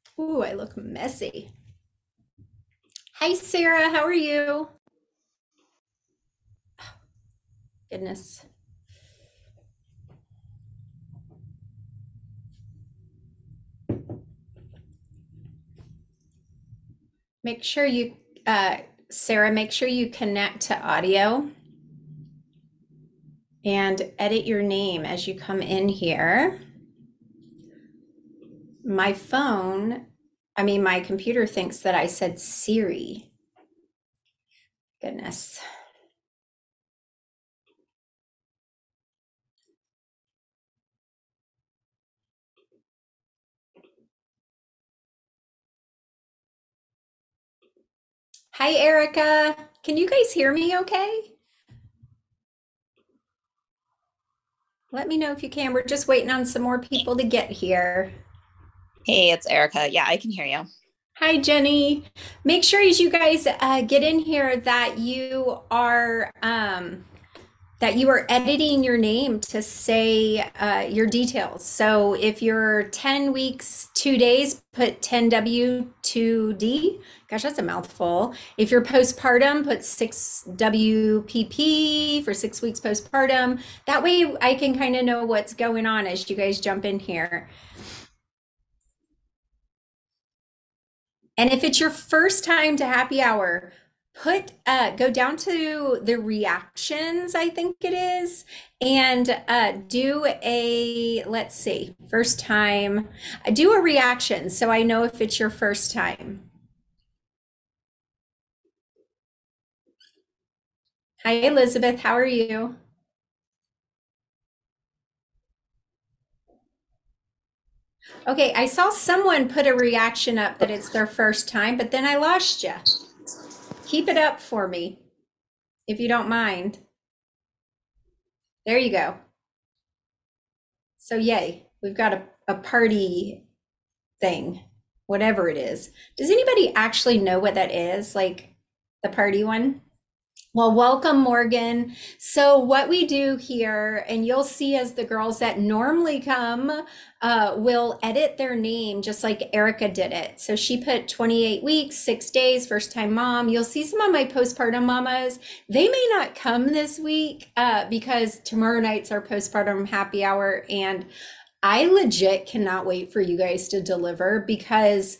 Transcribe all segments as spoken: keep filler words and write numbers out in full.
Ooh, I look messy. Hi, Sarah. How are you? Goodness. Make sure you, uh, Sarah, make sure you connect to audio and edit your name as you come in here. My phone, I mean, my computer thinks that I said Siri. Goodness. Hi, Erica. Can you guys hear me okay? Let me know if you can. We're just waiting on some more people to get here. Hey, it's Erica. Yeah, I can hear you. Hi, Jenny. Make sure as you guys uh, get in here that you are um, that you are editing your name to say uh, your details. So if you're ten weeks, two days, put ten W two D. Gosh, that's a mouthful. If you're postpartum, put six W P P for six weeks postpartum. That way I can kind of know what's going on as you guys jump in here. And if it's your first time to happy hour, put uh go down to the reactions, I think it is, and uh do a let's see, first time. Do a reaction so I know if it's your first time. Hi Elizabeth, how are you? Okay, I saw someone put a reaction up that it's their first time, but then I lost you. Keep it up for me if you don't mind. There you go. So yay, we've got a, a party thing, whatever it is. Does anybody actually know what that is? Like the party one? Well, welcome, Morgan. So, what we do here, and you'll see as the girls that normally come uh, will edit their name just like Erica did it. So, she put twenty-eight weeks, six days, first time mom. You'll see some of my postpartum mamas. They may not come this week uh, because tomorrow night's our postpartum happy hour. And I legit cannot wait for you guys to deliver because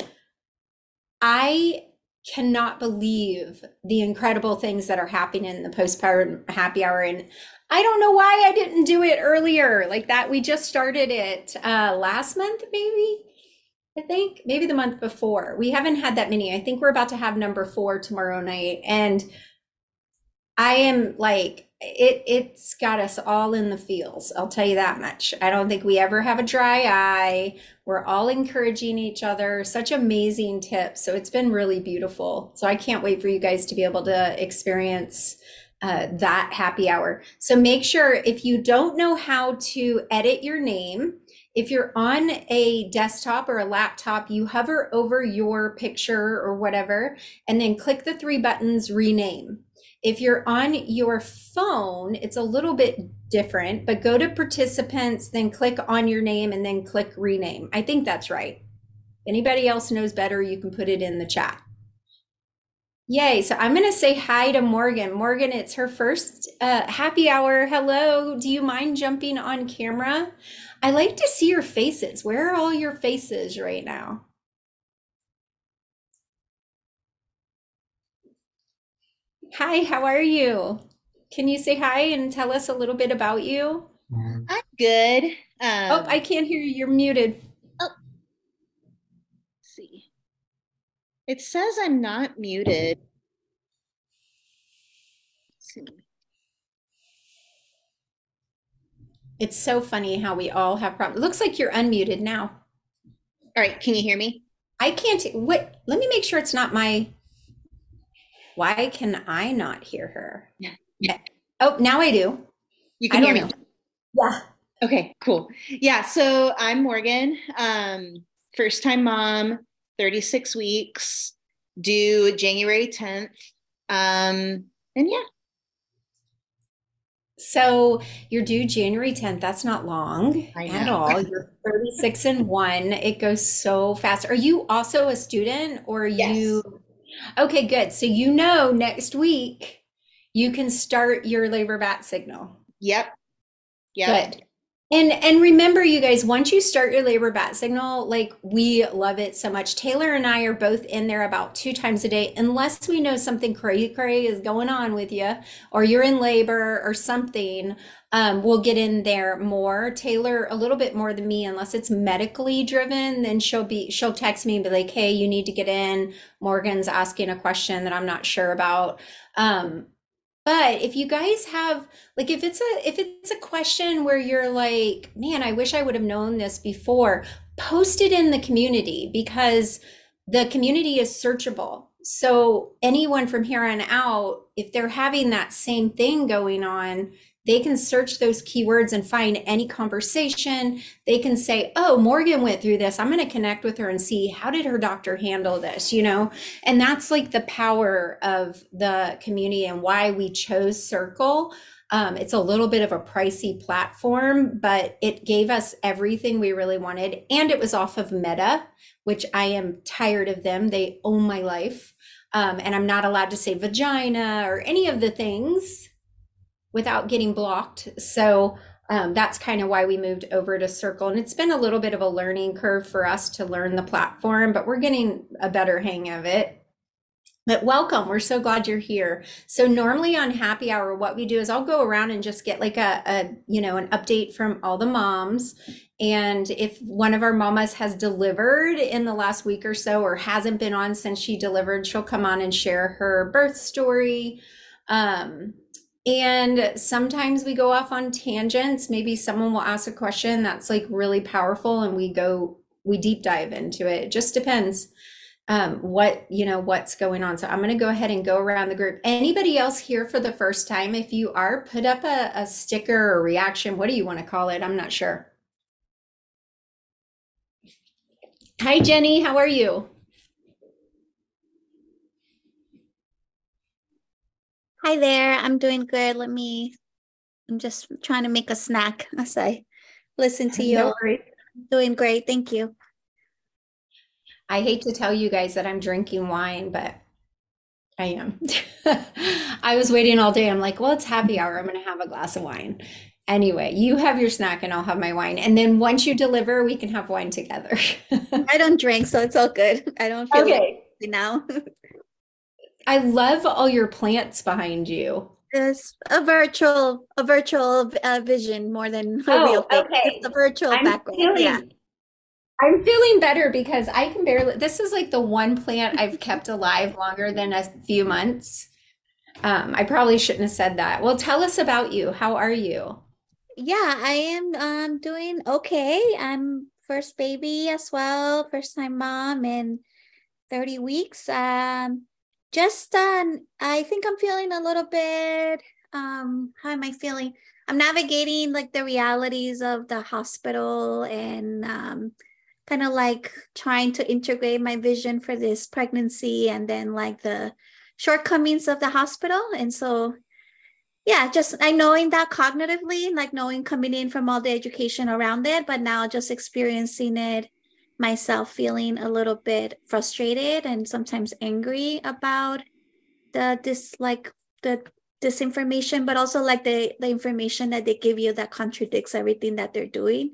I cannot believe the incredible things that are happening in the postpartum happy hour. And I don't know why I didn't do it earlier like that. We just started it uh, last month, maybe. I think maybe the month before. We haven't had that many. I think we're about to have number four tomorrow night. And I am like, it it's got us all in the feels. I'll tell you that much. I don't think we ever have a dry eye. We're all encouraging each other. Such amazing tips. So it's been really beautiful. So I can't wait for you guys to be able to experience uh, that happy hour. So make sure if you don't know how to edit your name, if you're on a desktop or a laptop, you hover over your picture or whatever, and then click the three buttons rename. If you're on your phone, it's a little bit different, but go to participants, then click on your name and then click rename. I think that's right. Anybody else knows better, you can put it in the chat. Yay. So I'm going to say hi to Morgan. Morgan, it's her first uh, happy hour. Hello. Do you mind jumping on camera? I like to see your faces. Where are all your faces right now? Hi, how are you? Can you say hi and tell us a little bit about you? I'm good. Oh, I Um, can't hear you. You're muted. oh, let's see. It says I'm not muted. Let's see. It's so funny how we all have problems. Looks like you're unmuted now. All right, can you hear me? I can't. What? Let me make sure it's not my. Why can I not hear her? Yeah. Eh, Oh, now I do. You I can hear don't me. know. Yeah. Okay, cool. Yeah, so I'm Morgan, um, first time mom, thirty-six weeks, due January tenth. Um, and yeah, So you're due January tenth. That's not long I at know. all. You're thirty-six and one. It goes so fast. Are you also a student or are you? Yes. Okay, good. So you know next week you can start your labor bat signal. Yep. Yep. Good. And and remember you guys, once you start your labor bat signal, like we love it so much. Taylor and I are both in there about two times a day, unless we know something cray cray is going on with you, or you're in labor or something. Um, we'll get in there more. Taylor a little bit more than me, unless it's medically driven. Then she'll be she'll text me and be like, "Hey, you need to get in. Morgan's asking a question that I'm not sure about." Um, but if you guys have like if it's a if it's a question where you're like, man, I wish I would have known this before, post it in the community because the community is searchable. So anyone from here on out, if they're having that same thing going on, they can search those keywords and find any conversation. They can say, "Oh, Morgan went through this. I'm going to connect with her and see how did her doctor handle this," you know? And that's like the power of the community and why we chose Circle. Um, it's a little bit of a pricey platform, but it gave us everything we really wanted. And it was off of Meta, which I am tired of them. They own my life. Um, and I'm not allowed to say vagina or any of the things without getting blocked. So um, that's kind of why we moved over to Circle. And it's been a little bit of a learning curve for us to learn the platform, but we're getting a better hang of it. But welcome. We're so glad you're here. So normally on happy hour, what we do is I'll go around and just get like a, a you know, an update from all the moms. And if one of our mamas has delivered in the last week or so, or hasn't been on since she delivered, she'll come on and share her birth story. Um, and sometimes we go off on tangents. Maybe someone will ask a question that's like really powerful and we go, we deep dive into it. It just depends um, what, you know, what's going on. So I'm going to go ahead and go around the group. Anybody else here for the first time? If you are, put up a, a sticker or reaction. What do you want to call it? I'm not sure. Hi, Jenny. How are you? Hi there, I'm doing good. Let me, I'm just trying to make a snack as I listen to you No all. worries. Doing great, thank you. I hate to tell you guys that I'm drinking wine, but I am. I was waiting all day. I'm like, well, it's happy hour. I'm going to have a glass of wine. Anyway, you have your snack and I'll have my wine. And then once you deliver, we can have wine together. I don't drink, so it's all good. I don't feel like Okay. it now. I love all your plants behind you. It's a virtual, a virtual uh, vision more than a real Oh, thing. okay. It's a virtual I'm background. Yeah. feeling I'm feeling better because I can barely, this is like the one plant I've kept alive longer than a few months. Um, I probably shouldn't have said that. Well, tell us about you. How are you? Yeah, I am um doing okay. I'm first baby as well, first time mom in thirty weeks. Um, just um, I think I'm feeling a little bit, um, how am I feeling? I'm navigating like the realities of the hospital and um, kind of like trying to integrate my vision for this pregnancy and then like the shortcomings of the hospital. And so, yeah, just I knowing that cognitively, like knowing coming in from all the education around it, but now just experiencing it myself, feeling a little bit frustrated and sometimes angry about the this like the disinformation, but also like the the information that they give you that contradicts everything that they're doing.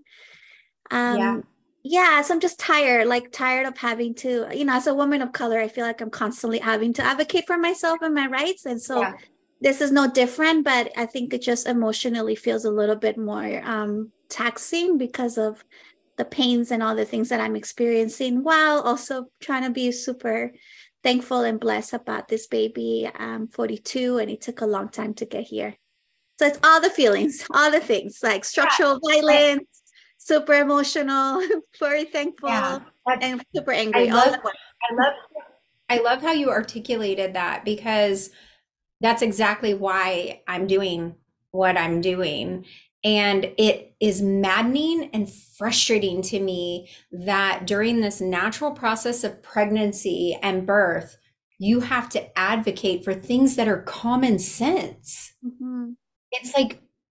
Yeah. Um, yeah, so I'm just tired, like tired of having to, you know, as a woman of color, I feel like I'm constantly having to advocate for myself and my rights. And so Yeah. this is no different, but I think it just emotionally feels a little bit more um, taxing because of the pains and all the things that I'm experiencing, while also trying to be super thankful and blessed about this baby. I'm forty-two and it took a long time to get here. So it's all the feelings, all the things like structural I, violence, super emotional, very yeah. thankful, That's, and super I angry all love, at once. I love, I love how you articulated that because that's exactly why I'm doing what I'm doing. And it is maddening and frustrating to me that during this natural process of pregnancy and birth, you have to advocate for things that are common sense. Mhm. It's like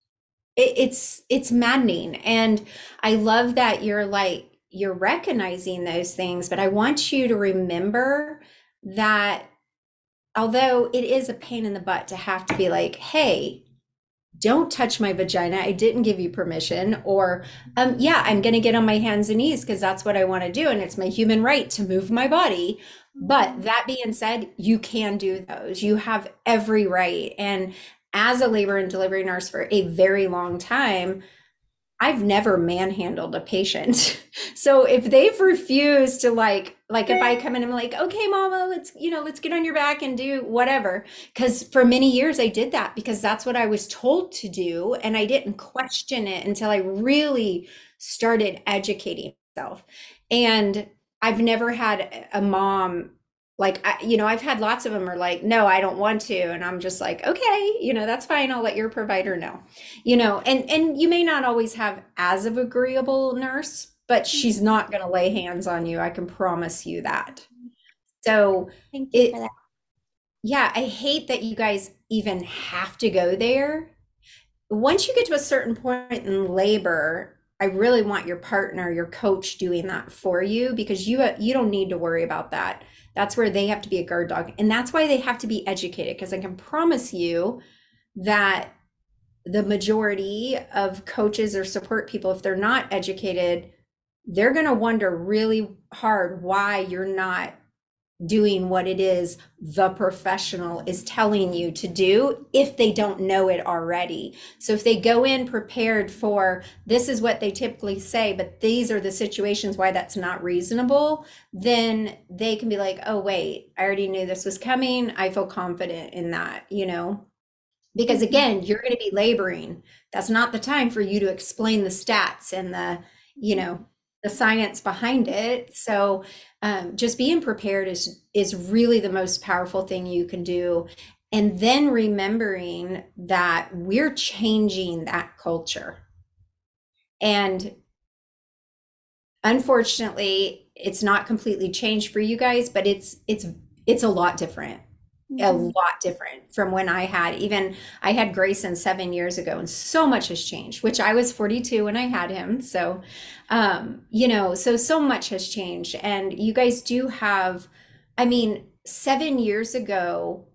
it, it's it's maddening. And I love that you're like you're recognizing those things, but I want you to remember that although it is a pain in the butt to have to be like, hey, don't touch my vagina. I didn't give you permission. Or, um, yeah, I'm going to get on my hands and knees because that's what I want to do. And it's my human right to move my body. But that being said, you can do those. You have every right. And as a labor and delivery nurse for a very long time, I've never manhandled a patient. So if they've refused to like, like if I come in and I'm like, okay, mama, let's, you know, let's get on your back and do whatever. Because for many years I did that because that's what I was told to do. And I didn't question it until I really started educating myself. And I've never had a mom like, I, you know, I've had lots of them are like, no, I don't want to. And I'm just like, okay, you know, that's fine. I'll let your provider know, you know, and, and you may not always have as of agreeable nurse, but she's not going to lay hands on you. I can promise you that. So Thank you it, for that. yeah, I hate that you guys even have to go there. Once you get to a certain point in labor, I really want your partner, your coach doing that for you because you you don't need to worry about that. That's where they have to be a guard dog. And that's why they have to be educated because I can promise you that the majority of coaches or support people, if they're not educated, they're going to wonder really hard why you're not doing what it is the professional is telling you to do if they don't know it already. So if they go in prepared for this is what they typically say, but these are the situations why that's not reasonable, then they can be like, oh, wait, I already knew this was coming. I feel confident in that, you know, because again, you're going to be laboring. That's not the time for you to explain the stats and the, you know, the science behind it. So um, just being prepared is is really the most powerful thing you can do. And then remembering that we're changing that culture. And unfortunately, it's not completely changed for you guys, but it's it's it's a lot different. A Mhm. lot different from when I had even I had Grayson seven years ago, and so much has changed, which I was forty-two when I had him. So, um, you know, so so much has changed, and you guys do have, I mean, seven years ago,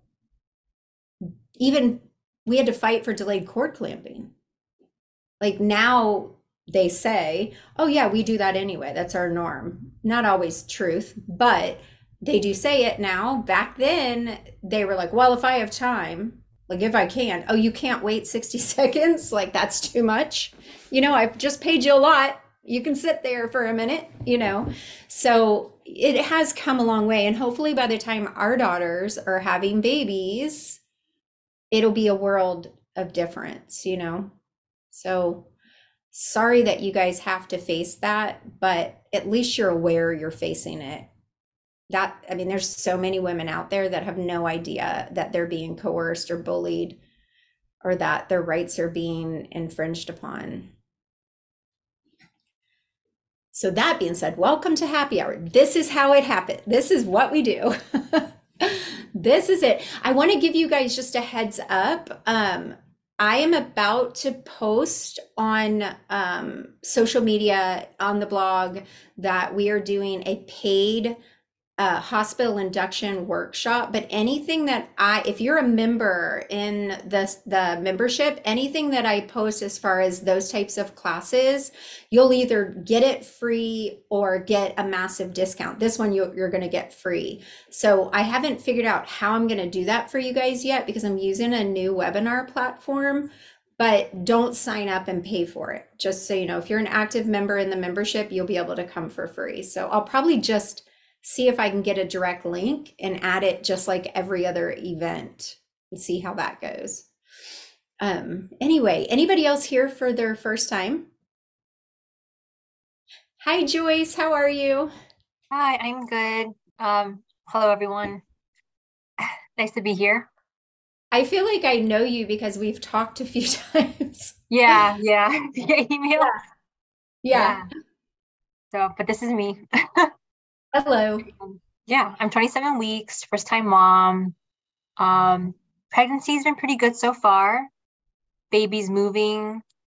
even we had to fight for delayed cord clamping. Like now they say, oh yeah, we do that anyway. That's our norm. Not always truth, but they do say it now. Back then, they were like, well, if I have time, like if I can, oh, you can't wait sixty seconds. Like that's too much. You know, I've just paid you a lot. You can sit there for a minute, you know. So it has come a long way. And hopefully by the time our daughters are having babies, it'll be a world of difference, you know. So sorry that you guys have to face that, but at least you're aware you're facing it. That, I mean, there's so many women out there that have no idea that they're being coerced or bullied or that their rights are being infringed upon. So that being said, welcome to happy hour. This is how it happened. This is what we do. This is it. I want to give you guys just a heads up. Um, I am about to post on um, social media on the blog that we are doing a paid uh, hospital induction workshop. But anything that I, if you're a member in the, the membership, anything that I post as far as those types of classes, you'll either get it free or get a massive discount. This one you, you're going to get free. So I haven't figured out how I'm going to do that for you guys yet because I'm using a new webinar platform, but don't sign up and pay for it. Just so you know, if you're an active member in the membership, you'll be able to come for free. So I'll probably just see if I can get a direct link and add it just like every other event and see how that goes. Um, anyway, anybody else here for their first time? Hi, Joyce. How are you? Hi, I'm good. Um, hello, everyone. Nice to be here. I feel like I know you because we've talked a few times. Yeah, yeah, via email. Yeah. Yeah. So, but this is me. Hello. Um, yeah, I'm twenty-seven weeks, first time mom. Um, pregnancy's been pretty good so far. Baby's moving.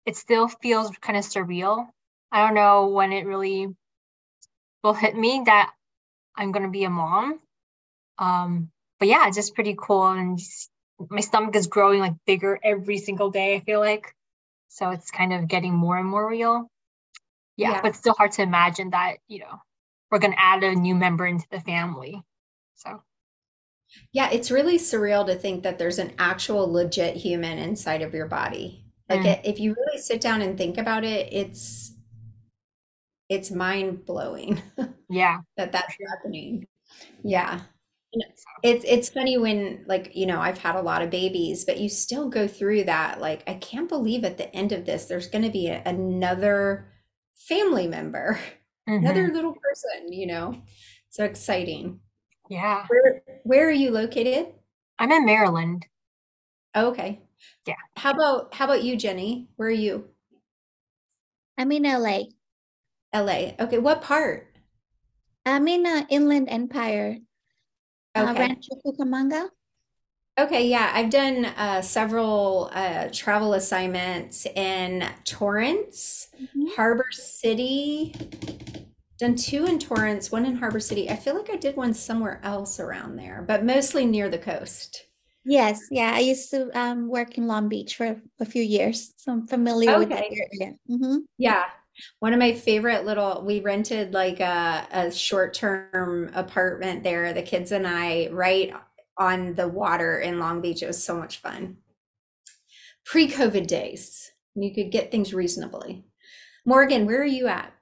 it still feels kind of surreal. I don't know when it really will hit me that I'm gonna be a mom. Um, but yeah, it's just pretty cool, and just, my stomach is growing like bigger every single day, I feel like. So it's kind of getting more and more real. Yeah, Yeah. but it's still hard to imagine that, you know, we're gonna add a new member into the family. So Yeah, it's really surreal to think that there's an actual legit human inside of your body. Like mm, it, if you really sit down and think about it, it's it's mind blowing yeah, that for that's sure. happening. Yeah. You know, It's it's funny when like, you know, I've had a lot of babies, but you still go through that. Like, I can't believe at the end of this, there's going to be a, another family member, Hmm. another little person, you know. So exciting. Yeah, Where where are you located? I'm in Maryland. Oh, okay. Yeah. How about how about you, Jenny? Where are you? I'm in L A. L A. Okay, what part? I'm in uh, Inland Empire, uh, Okay. Rancho Cucamonga. Okay, yeah, I've done uh, several uh, travel assignments in Torrance, Mhm. Harbor City. Done two in Torrance, one in Harbor City. I feel like I did one somewhere else around there, but mostly near the coast. Yes, yeah. I used to um, work in Long Beach for a few years, so I'm familiar with that Okay. area. Hmm. Yeah. One of my favorite little, we rented like a, a short-term apartment there, the kids and I, right on the water in Long Beach. It was so much fun. Pre-COVID days, you could get things reasonably. Morgan, where are you at?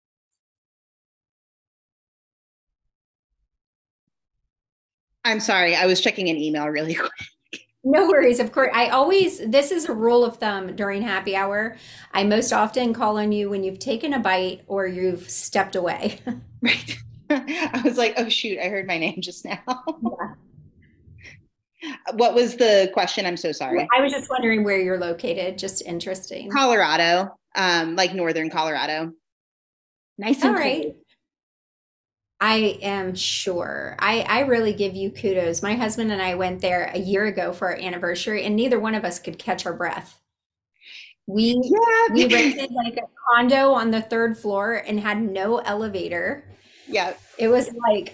I'm sorry. I was checking an email really quick. No worries, of course. I always, this is a rule of thumb during happy hour. I most often call on you when you've taken a bite or you've stepped away. Right. I was like, oh shoot, I heard my name just now. Yeah. What was the question? I'm so sorry. I was just wondering where you're located. Just interesting. Colorado, um, like northern Colorado. Nice All and right. cold. I am sure. I, I really give you kudos. My husband and I went there a year ago for our anniversary, and neither one of us could catch our breath. We we Yeah. rented like a condo on the third floor and had no elevator. Yeah. It was like,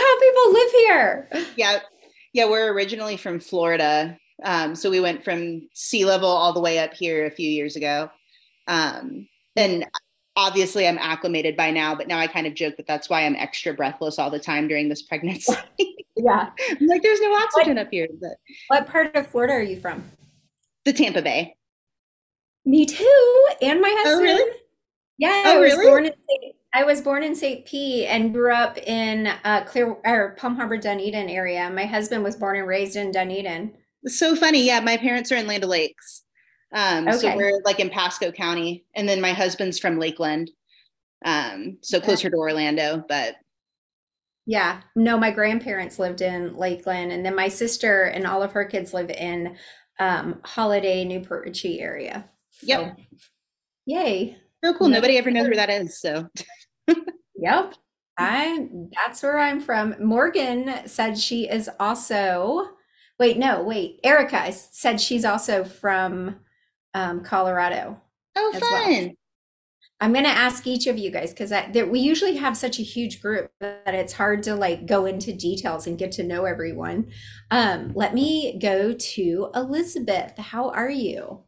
I don't know how people live here. Yeah. Yeah. We're originally from Florida. Um, so we went from sea level all the way up here a few years ago. Um, Yeah. and obviously I'm acclimated by now, but now I kind of joke that that's why I'm extra breathless all the time during this pregnancy. Yeah. I'm like, there's no What oxygen up here. But what part of Florida are you from? the Tampa Bay. Me too. And my Oh, really? husband. Yeah, I Oh, was really? born in Saint I was born in Saint Pete and grew up in uh, Clear or Palm Harbor, Dunedin area. My husband was born and raised in Dunedin. So funny. Yeah, my parents are in Land O'Lakes. Um, so Okay. we're like in Pasco County, and then my husband's from Lakeland, um, so Yeah. closer to Orlando. But Yeah. No, my grandparents lived in Lakeland, and then my sister and all of her kids live in um, Holiday, Newport Richey area. yep, So, yay. so cool. Another Nobody ever knows where that is. So Yep. I that's where I'm from. Morgan said she is also, wait, no, wait. Erica said she's also from um, Colorado oh, as well. fun. I'm going to ask each of you guys because we usually have such a huge group that it's hard to like go into details and get to know everyone. Um, let me go to Elizabeth. How are you?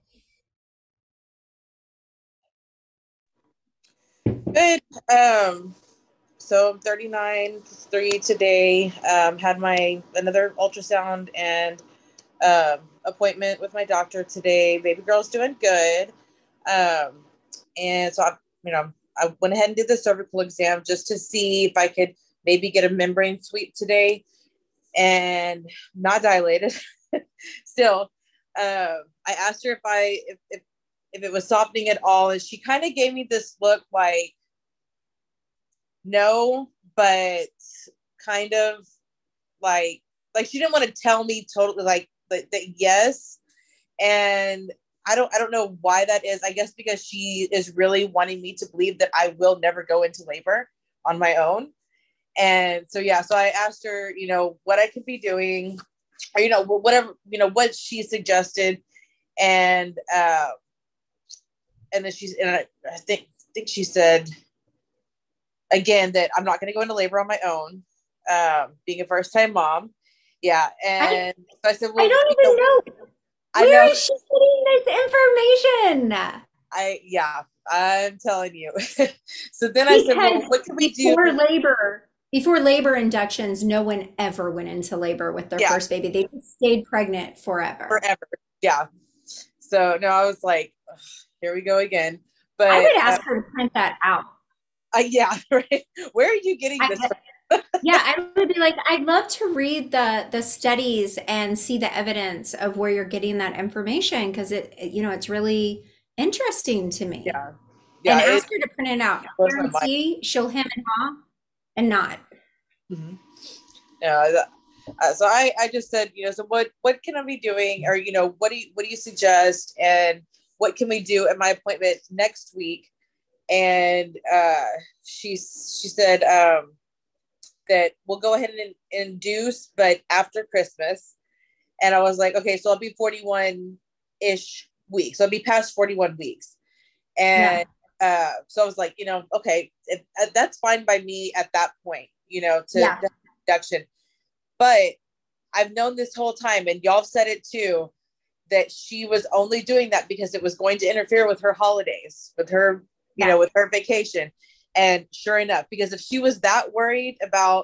Good. Um, so I'm thirty-nine, three today. Um, had my another ultrasound and um, appointment with my doctor today. Baby girl's doing good. Um, and so I, you know, I went ahead and did the cervical exam just to see if I could maybe get a membrane sweep today, and not dilated. Still, um, I asked her if I if, if if it was softening at all, and she kind of gave me this look like no, but kind of like like she didn't want to tell me totally like that, that yes. And I don't I don't know why that is. I guess because she is really wanting me to believe that I will never go into labor on my own. And so yeah, so I asked her, you know, what I could be doing, or you know, whatever, you know, what she suggested. And uh and then she's, and I, I think, think she said again that I'm not going to go into labor on my own, um, being a first time mom. Yeah. And I, so I said, well, I don't even know. know. I Where know. is she getting this information? I, yeah, I'm telling you. So then I because said, well, what can we do? Before labor, before labor inductions, no one ever went into labor with their yeah. first baby. They just stayed pregnant forever. Forever. Yeah. So no, I was like, here we go again. But I would ask uh, her to print that out. Uh, yeah, right. Where are you getting this I, from? Yeah, I would be like, I'd love to read the the studies and see the evidence of where you're getting that information, because it, it, you know, it's really interesting to me. Yeah, yeah. And it, ask her to print it out. I guarantee she'll hem and haw and nod. Mm-hmm. Yeah. Uh, so I, I just said, you know, so what, what can I be doing, or you know, what do you, what do you suggest, and what can we do at my appointment next week? And uh, she she said um, that we'll go ahead and induce, but after Christmas. And I was like, okay, so I'll be forty-one-ish weeks. So I'll be past forty-one weeks. And yeah. uh, so I was like, you know, okay, if, uh, that's fine by me at that point, you know, to yeah. induction. But I've known this whole time, and y'all said it too, that she was only doing that because it was going to interfere with her holidays, with her, you yeah. know, with her vacation. And sure enough, because if she was that worried about,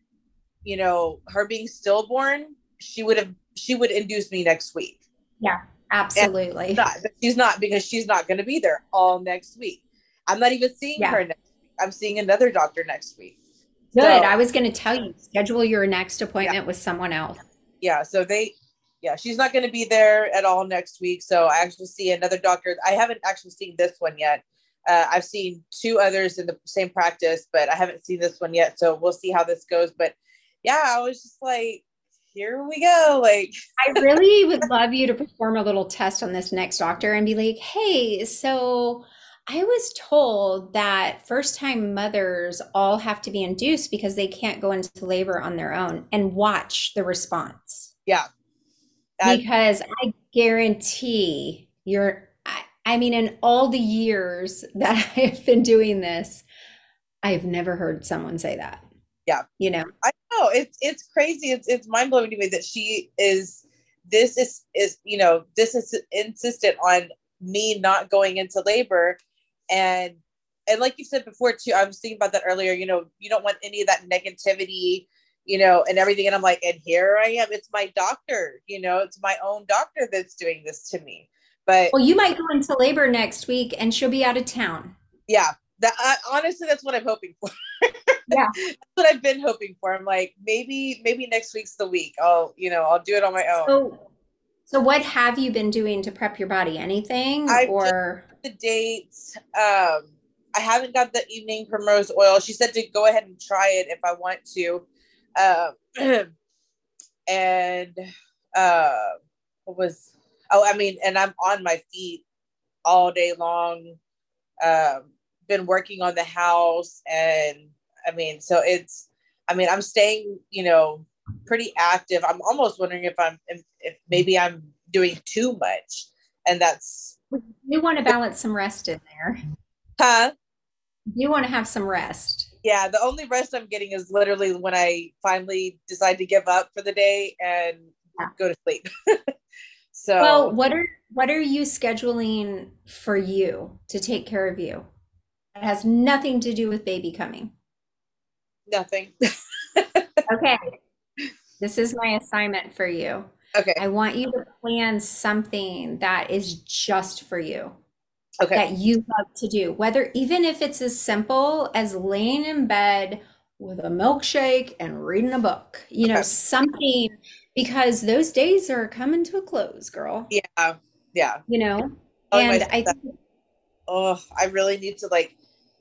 you know, her being stillborn, she would have, she would induce me next week. Yeah, absolutely. She's not, she's not, because she's not going to be there all next week. I'm not even seeing yeah. her next week. I'm seeing another doctor next week. Good. So, I was going to tell you, schedule your next appointment yeah. with someone else. Yeah. So they, yeah, she's not going to be there at all next week. So I actually see another doctor. I haven't actually seen this one yet. Uh, I've seen two others in the same practice, but I haven't seen this one yet. So we'll see how this goes. But yeah, I was just like, here we go. Like, I really would love you to perform a little test on this next doctor and be like, hey, so I was told that first-time mothers all have to be induced because they can't go into labor on their own, and watch the response. Yeah. That- because I guarantee you're, I, I mean, in all the years that I have been doing this, I've never heard someone say that. Yeah. You know, I know it's, it's crazy. It's, it's mind blowing to me that she is, this is, is, you know, this is insistent on me not going into labor. And, and like you said before too, I was thinking about that earlier, you know, you don't want any of that negativity, you know, and everything. And I'm like, and here I am, it's my doctor, you know, it's my own doctor that's doing this to me. But well, you might go into labor next week and she'll be out of town. Yeah. That uh, honestly, that's what I'm hoping for. Yeah. That's what I've been hoping for. I'm like, maybe, maybe next week's the week. I'll, you know, I'll do it on my own. So, so what have you been doing to prep your body? Anything? I've or the dates. Um, I haven't got the evening primrose oil. She said to go ahead and try it if I want to. Um, and uh, what was? Oh, I mean, and I'm on my feet all day long. Um, been working on the house, and I mean, so it's. I mean, I'm staying, you know, pretty active. I'm almost wondering if I'm, if, if maybe I'm doing too much, and that's. You want to balance some rest in there. Huh? You want to have some rest. Yeah, the only rest I'm getting is literally when I finally decide to give up for the day and yeah. go to sleep. So, well, what are what are you scheduling for you to take care of you? It has nothing to do with baby coming. Nothing. Okay. This is my assignment for you. Okay. I want you to plan something that is just for you. Okay. That you love to do, whether even if it's as simple as laying in bed with a milkshake and reading a book, you know, okay. something, because those days are coming to a close, girl. Yeah. Yeah. You know, oh, and I, that, oh, I really need to like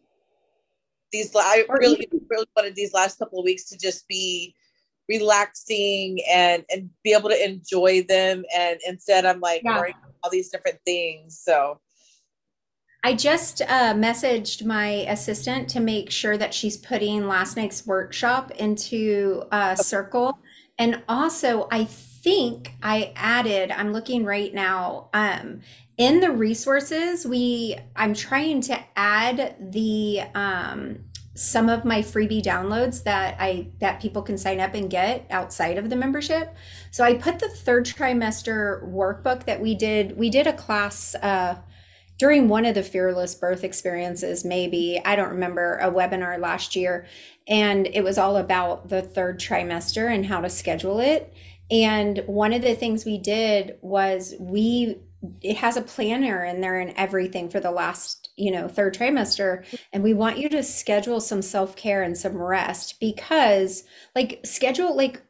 these, I really, even, really wanted these last couple of weeks to just be relaxing and, and be able to enjoy them. And instead I'm like yeah. worrying about all these different things. So I just uh, messaged my assistant to make sure that she's putting last night's workshop into uh, Circle. And also, I think I added, I'm looking right now, um, in the resources, we I'm trying to add the um some of my freebie downloads that I that people can sign up and get outside of the membership. So I put the third trimester workbook that we did. We did a class uh during one of the fearless birth experiences, maybe, I don't remember, a webinar last year, and it was all about the third trimester and how to schedule it. And one of the things we did was we it has a planner in there and everything for the last, you know, third trimester, and we want you to schedule some self-care and some rest, because like schedule like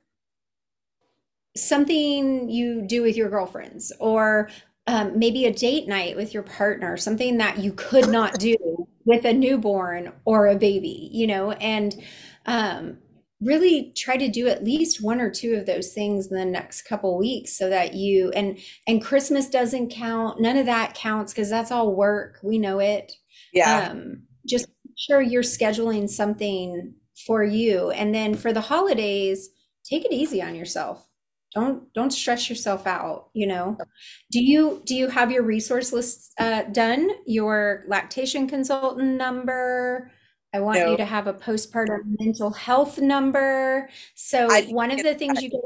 something you do with your girlfriends, or um, maybe a date night with your partner, something that you could not do with a newborn or a baby, you know, and um, really try to do at least one or two of those things in the next couple weeks, so that you and and Christmas doesn't count. None of that counts, because that's all work. We know it. Yeah. Um, just make sure you're scheduling something for you. And then for the holidays, take it easy on yourself. Don't don't stress yourself out, you know. Do you do you have your resource list uh, done? Your lactation consultant number? I want No. you to have a postpartum mental health number. So I one of the things you did,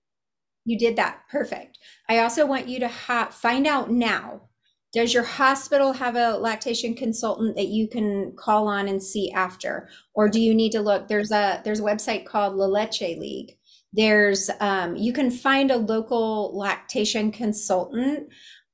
you did that. Perfect. I also want you to ha- find out now. Does your hospital have a lactation consultant that you can call on and see after? Or do you need to look? There's a there's a website called La Leche League. There's um, you can find a local lactation consultant.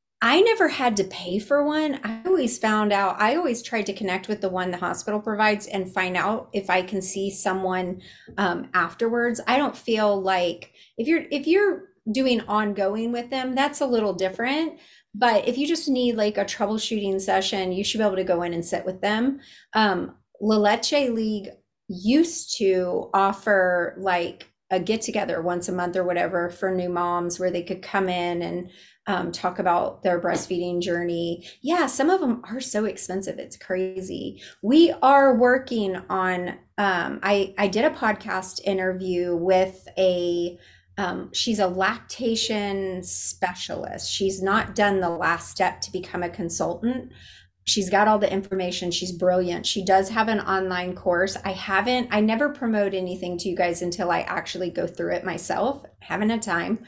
I never had to pay for one. I always found out, I always tried to connect with the one the hospital provides and find out if I can see someone um, afterwards. I don't feel like if you're if you're doing ongoing with them, that's a little different. But if you just need like a troubleshooting session, you should be able to go in and sit with them. Um, La Leche League used to offer like a get together once a month or whatever for new moms, where they could come in and um, talk about their breastfeeding journey. Yeah, some of them are so expensive, it's crazy. We are working on, um, I, I did a podcast interview with a, um, she's a lactation specialist. She's not done the last step to become a consultant. She's got all the information. She's brilliant. She does have an online course. I haven't, I never promote anything to you guys until I actually go through it myself. I haven't had time.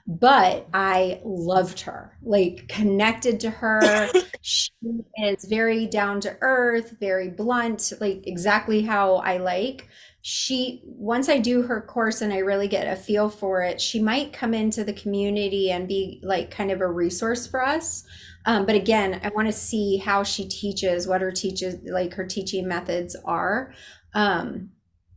But I loved her, like connected to her. She is very down to earth, very blunt, like exactly how I like. She, once I do her course and I really get a feel for it, she might come into the community and be like kind of a resource for us. Um, but again, I want to see how she teaches, what her teaches, like her teaching methods are. Um,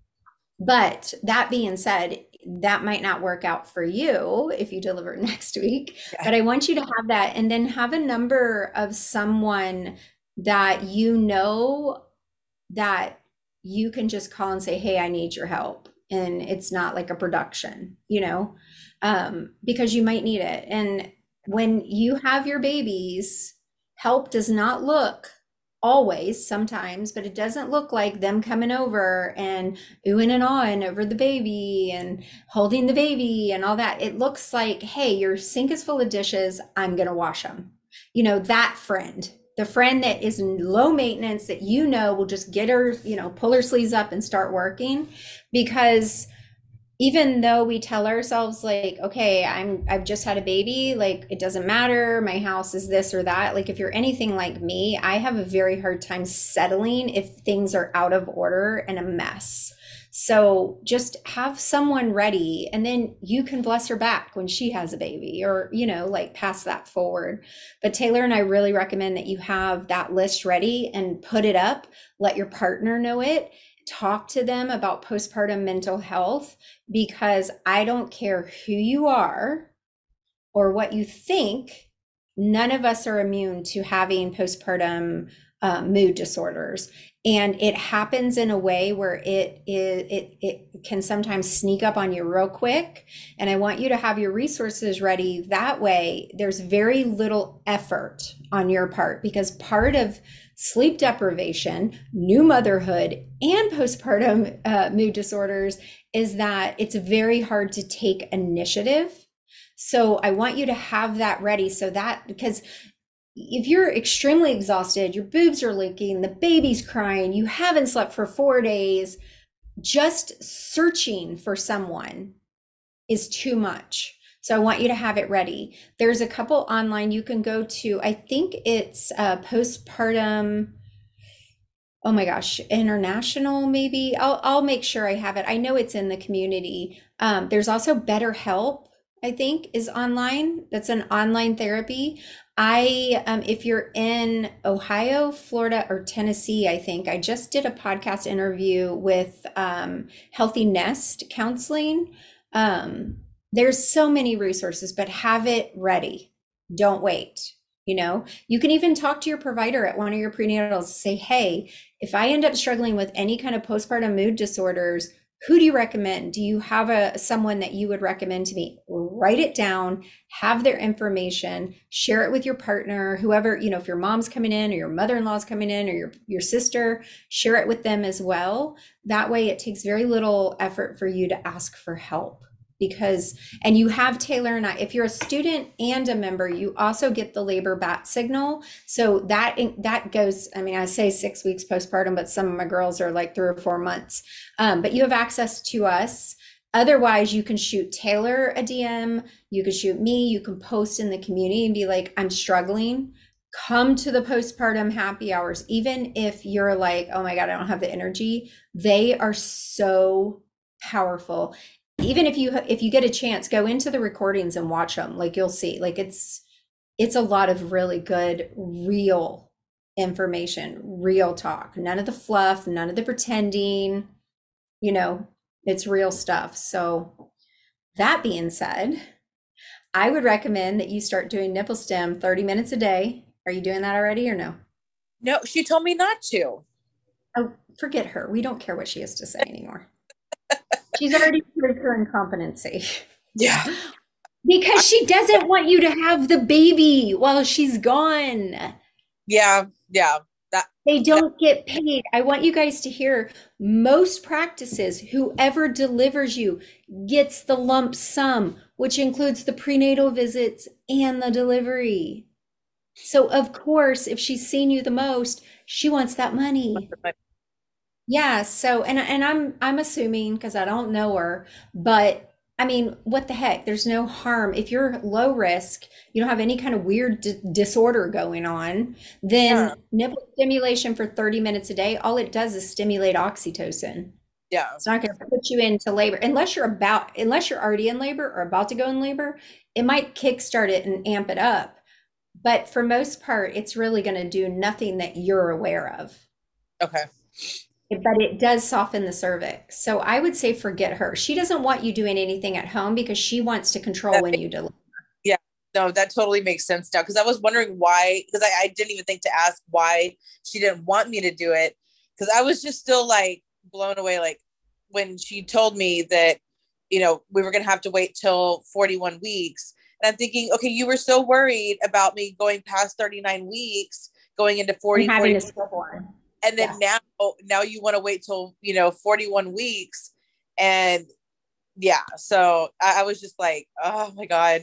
but that being said, that might not work out for you if you deliver next week, Yeah. but I want you to have that, and then have a number of someone that you know that you can just call and say, hey, I need your help. And it's not like a production, you know, um, because you might need it. And when you have your babies, help does not look always, sometimes, but it doesn't look like them coming over and oohing and awing over the baby and holding the baby and all that. It looks like, hey, your sink is full of dishes, I'm gonna wash them. You know, that friend, the friend that is low maintenance, that you know will just get her, you know, pull her sleeves up and start working. Because even though we tell ourselves like, okay, I'm, I've just had a baby, like it doesn't matter, my house is this or that. Like if you're anything like me, I have a very hard time settling if things are out of order and a mess. So just have someone ready, and then you can bless her back when she has a baby, or, you know, like pass that forward. But Taylor and I really recommend that you have that list ready and put it up, let your partner know it. Talk to them about postpartum mental health, because I don't care who you are or what you think, none of us are immune to having postpartum uh, mood disorders. And it happens in a way where it is it it can sometimes sneak up on you real quick. And I want you to have your resources ready. That way, there's very little effort on your part, because part of sleep deprivation, new motherhood, and postpartum uh, mood disorders is that it's very hard to take initiative. So I want you to have that ready so that, because if you're extremely exhausted, your boobs are leaking, the baby's crying, you haven't slept for four days, just searching for someone is too much. So I want you to have it ready. There's a couple online you can go to. I think it's uh, postpartum. Oh my gosh, international maybe. I'll I'll make sure I have it. I know it's in the community. Um, there's also BetterHelp, I think, is online. That's an online therapy. I um, if you're in Ohio, Florida, or Tennessee, I think I just did a podcast interview with um, Healthy Nest Counseling. Um, there's so many resources, but have it ready. Don't wait. You know, you can even talk to your provider at one of your prenatals, say, hey, if I end up struggling with any kind of postpartum mood disorders, who do you recommend? Do you have a someone that you would recommend to me? Write it down, have their information, share it with your partner, whoever, you know, if your mom's coming in or your mother-in-law's coming in or your, your sister, share it with them as well. That way it takes very little effort for you to ask for help. Because, and you have Taylor and I, if you're a student and a member, you also get the labor bat signal. So that, that goes, I mean, I say six weeks postpartum, but some of my girls are like three or four months. Um, but you have access to us. Otherwise, you can shoot Taylor a D M, you can shoot me, you can post in the community and be like, I'm struggling. Come to the postpartum happy hours. Even if you're like, oh my God, I don't have the energy. They are so powerful. Even if you if you get a chance, go into the recordings and watch them. Like you'll see, like it's it's a lot of really good, real information, real talk. None of the fluff, none of the pretending. You know, it's real stuff. So that being said, I would recommend that you start doing nipple stim thirty minutes a day. Are you doing that already or no? No, she told me not to. Oh, forget her. We don't care what she has to say anymore. She's already proved her incompetency. Yeah. Because she doesn't want you to have the baby while she's gone. Yeah. Yeah. That They don't get paid. I want you guys to hear most practices, whoever delivers you gets the lump sum, which includes the prenatal visits and the delivery. So of course, if she's seen you the most, she wants that money. Yeah, so and and I'm I'm assuming because I don't know her, but I mean, what the heck? There's no harm if you're low risk, you don't have any kind of weird d- disorder going on, then Yeah. nipple stimulation for thirty minutes a day, all it does is stimulate oxytocin. Yeah. It's not going to put you into labor unless you're about unless you're already in labor or about to go in labor. It might kickstart it and amp it up, but for most part, it's really going to do nothing that you're aware of. Okay. But it does soften the cervix. So I would say forget her. She doesn't want you doing anything at home because she wants to control That when makes- you deliver. Yeah. No, that totally makes sense now. Cause I was wondering why, because I, I didn't even think to ask why she didn't want me to do it. Cause I was just still like blown away. Like when she told me that, you know, we were going to have to wait till forty-one weeks. And I'm thinking, okay, you were so worried about me going past thirty-nine weeks, going into forty, And having forty, a stillborn. and then now, now you want to wait till, you know, forty-one weeks. And yeah, so I, I was just like, oh my God.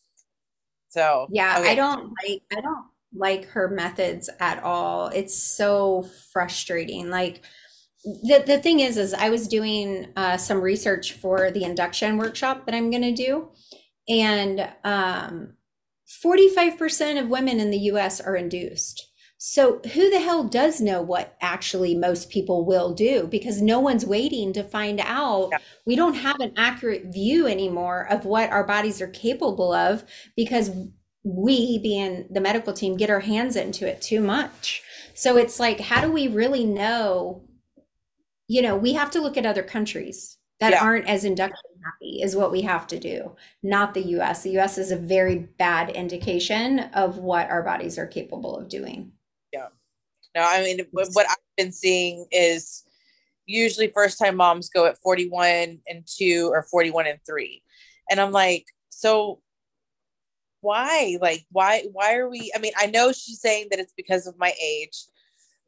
So Yeah, okay. I don't like I don't like her methods at all. It's so frustrating. Like the the thing is, is I was doing uh, some research for the induction workshop that I'm going to do, and um, forty-five percent of women in the U S are induced. So who the hell does know what actually most people will do? Because no one's waiting to find out. Yeah. We don't have an accurate view anymore of what our bodies are capable of because we, being the medical team, get our hands into it too much. So it's like, how do we really know? You know, we have to look at other countries that Yeah. aren't as induction happy is what we have to do, not the U S. The U S is a very bad indication of what our bodies are capable of doing. No, I mean, what what I've been seeing is usually first time moms go at forty-one and two or forty-one and three. And I'm like, so why? Like, why, why are we? I mean, I know she's saying that it's because of my age,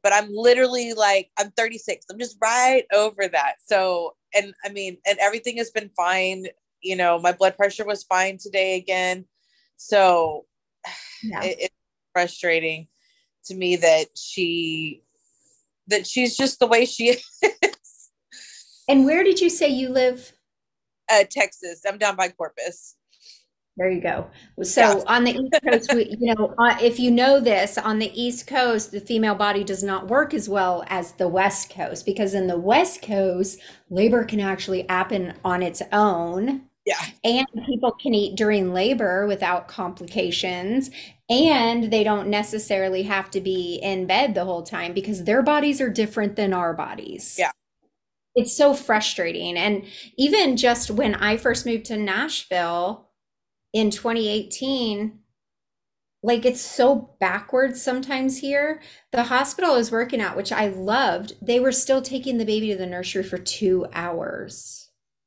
but I'm literally like, I'm thirty-six. I'm just right over that. So, and I mean, and everything has been fine. You know, my blood pressure was fine today again. So Yeah. it, it's frustrating to me that she, that she's just the way she is. And where did you say you live? Uh, Texas. I'm down by Corpus. There you go. So Yeah. on the East Coast, we, you know, uh, if you know this, on the East Coast, the female body does not work as well as the West Coast, because in the West Coast, labor can actually happen on its own. Yeah. And people can eat during labor without complications. And they don't necessarily have to be in bed the whole time because their bodies are different than our bodies. Yeah. It's so frustrating. And even just when I first moved to Nashville in twenty eighteen, like it's so backwards sometimes here. The hospital I was working at, which I loved, they were still taking the baby to the nursery for two hours.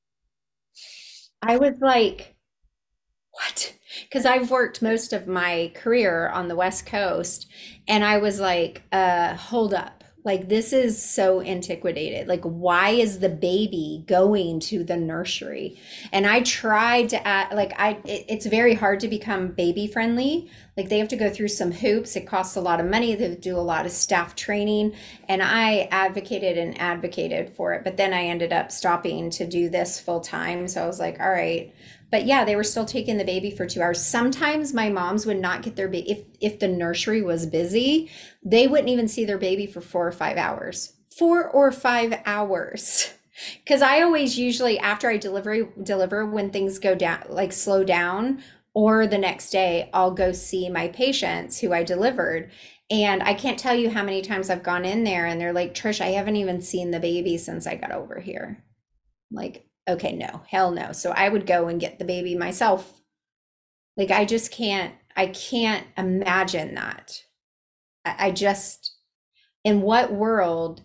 I was like, what? Because I've worked most of my career on the West Coast, and I was like, uh, hold up. Like, this is so antiquated. Like, why is the baby going to the nursery? And I tried to add, like, I, it, it's very hard to become baby friendly. Like, they have to go through some hoops. It costs a lot of money. They do a lot of staff training. And I advocated and advocated for it. But then I ended up stopping to do this full time. So I was like, all right. But yeah, they were still taking the baby for two hours. Sometimes my moms would not get their baby. If, if the nursery was busy, they wouldn't even see their baby for four or five hours. Four or five hours. Because I always usually, after I deliver, deliver, when things go down, like slow down, or the next day, I'll go see my patients who I delivered. And I can't tell you how many times I've gone in there and they're like, Trish, I haven't even seen the baby since I got over here. I'm like, okay, no, hell no. So I would go and get the baby myself. Like, I just can't, I can't imagine that. I, I just, in what world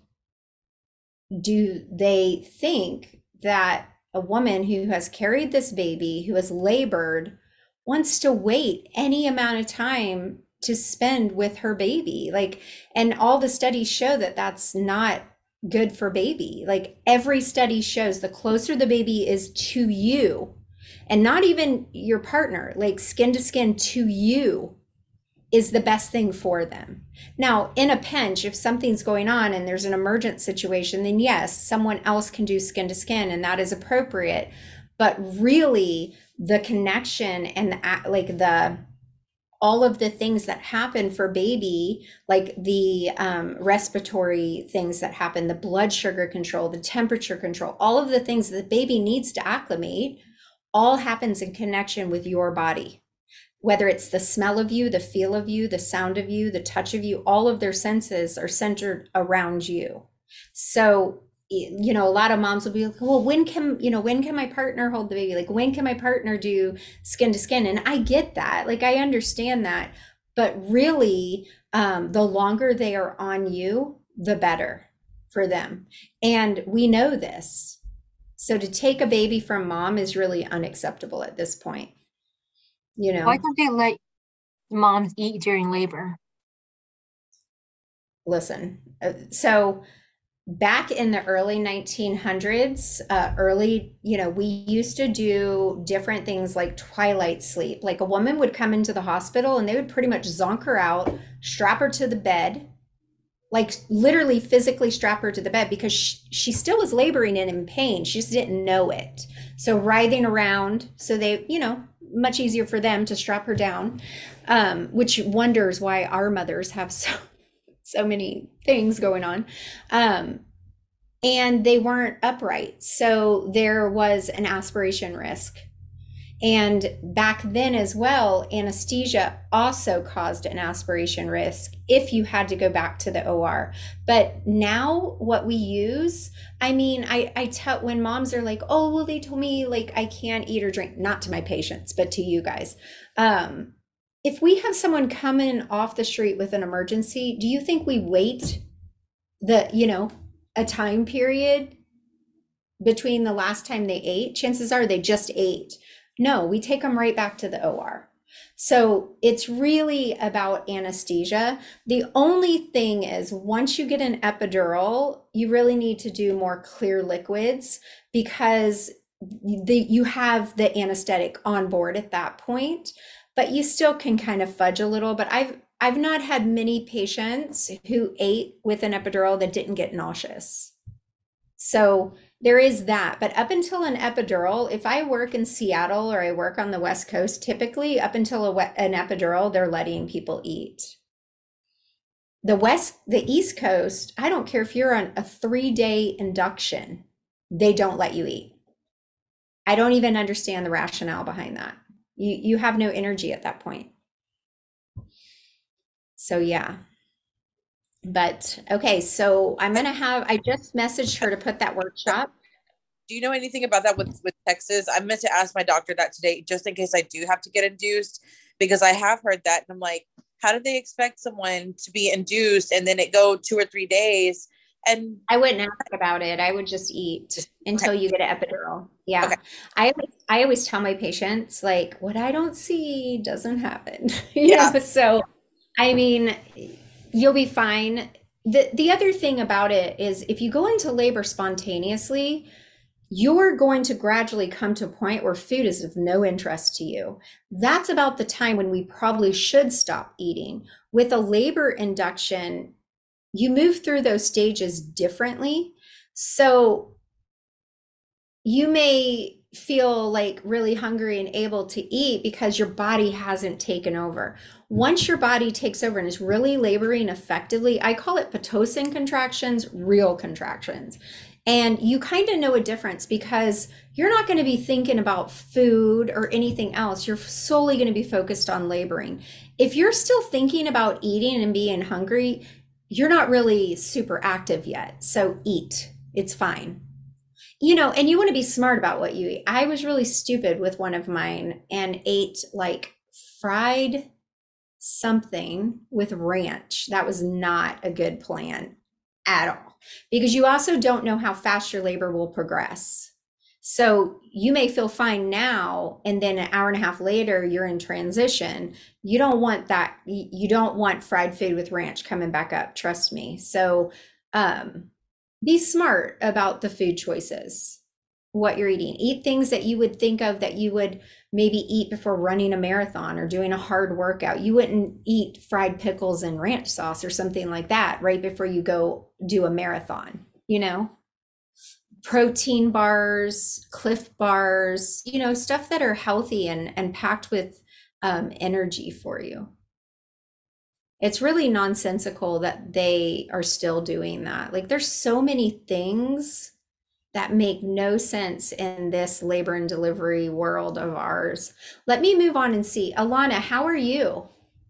do they think that a woman who has carried this baby, who has labored, wants to wait any amount of time to spend with her baby? Like, and all the studies show that that's not good for baby. Like, every study shows the closer the baby is to you, and not even your partner, like skin to skin to you, is the best thing for them. Now, in a pinch, if something's going on and there's an emergent situation, then yes, someone else can do skin to skin, and that is appropriate. But really, the connection and the, like the all of the things that happen for baby, like the um, respiratory things that happen, the blood sugar control, the temperature control, all of the things that the baby needs to acclimate, all happens in connection with your body. Whether it's the smell of you, the feel of you, the sound of you, the touch of you, all of their senses are centered around you. So, you know, a lot of moms will be like, well, when can, you know, when can my partner hold the baby? Like, when can my partner do skin to skin? And I get that. Like, I understand that. But really, um, the longer they are on you, the better for them. And we know this. So to take a baby from mom is really unacceptable at this point. You know, Why don't they let moms eat during labor? Listen, uh, so back in the early nineteen hundreds, uh, early, you know, we used to do different things like twilight sleep. Like, a woman would come into the hospital and they would pretty much zonk her out, strap her to the bed, like literally physically strap her to the bed, because she, she still was laboring and in pain. She just didn't know it. So writhing around, so they, you know, much easier for them to strap her down, um, which wonders why our mothers have so so many things going on. Um, and they weren't upright. So there was an aspiration risk. And back then as well, anesthesia also caused an aspiration risk if you had to go back to the O R. But now what we use, I mean, I, I tell, when moms are like, oh, well, they told me like I can't eat or drink, not to my patients, but to you guys. Um, if we have someone coming off the street with an emergency, do you think we wait the, you know, a time period between the last time they ate? Chances are they just ate. No, we take them right back to the O R. So it's really about anesthesia. The only thing is, once you get an epidural, you really need to do more clear liquids because the, you have the anesthetic on board at that point, but you still can kind of fudge a little. But I've I've not had many patients who ate with an epidural that didn't get nauseous. So there is that. But up until an epidural, if I work in Seattle or I work on the West Coast, typically up until a, an epidural, they're letting people eat. The West, the East Coast, I don't care if you're on a three day induction, they don't let you eat. I don't even understand the rationale behind that. You, you have no energy at that point. So yeah. But okay, so I'm gonna have, I just messaged her to put that workshop. Do you know anything about that with, with Texas? I meant to ask my doctor that today, just in case I do have to get induced, because I have heard that. And I'm like, how do they expect someone to be induced and then it go two or three days? And I wouldn't ask about it. I would just eat until okay. you get an epidural. Yeah. Okay. I always, I always tell my patients, like, what I don't see doesn't happen. you Yeah. know, so I mean, you'll be fine. The the other thing about it is if you go into labor spontaneously, you're going to gradually come to a point where food is of no interest to you. That's about the time when we probably should stop eating. With a labor induction, you move through those stages differently. So you may feel like really hungry and able to eat because your body hasn't taken over. Once your body takes over and is really laboring effectively, I call it Pitocin contractions, real contractions. And you kind of know a difference because you're not going to be thinking about food or anything else. You're solely going to be focused on laboring. If you're still thinking about eating and being hungry, you're not really super active yet. So eat, it's fine. You know, and you want to be smart about what you eat. I was really stupid with one of mine and ate like fried something with ranch. That was not a good plan at all because you also don't know how fast your labor will progress. So you may feel fine now, and then an hour and a half later, you're in transition. You don't want that. You don't want fried food with ranch coming back up. Trust me. So, um, be smart about the food choices, what you're eating. Eat things that you would think of that you would maybe eat before running a marathon or doing a hard workout. You wouldn't eat fried pickles and ranch sauce or something like that right before you go do a marathon, you know? Protein bars, Cliff bars, you know, stuff that are healthy and, and packed with um, energy for you. It's really nonsensical that they are still doing that. Like there's so many things that make no sense in this labor and delivery world of ours. Let me move on and see. Alana, how are you?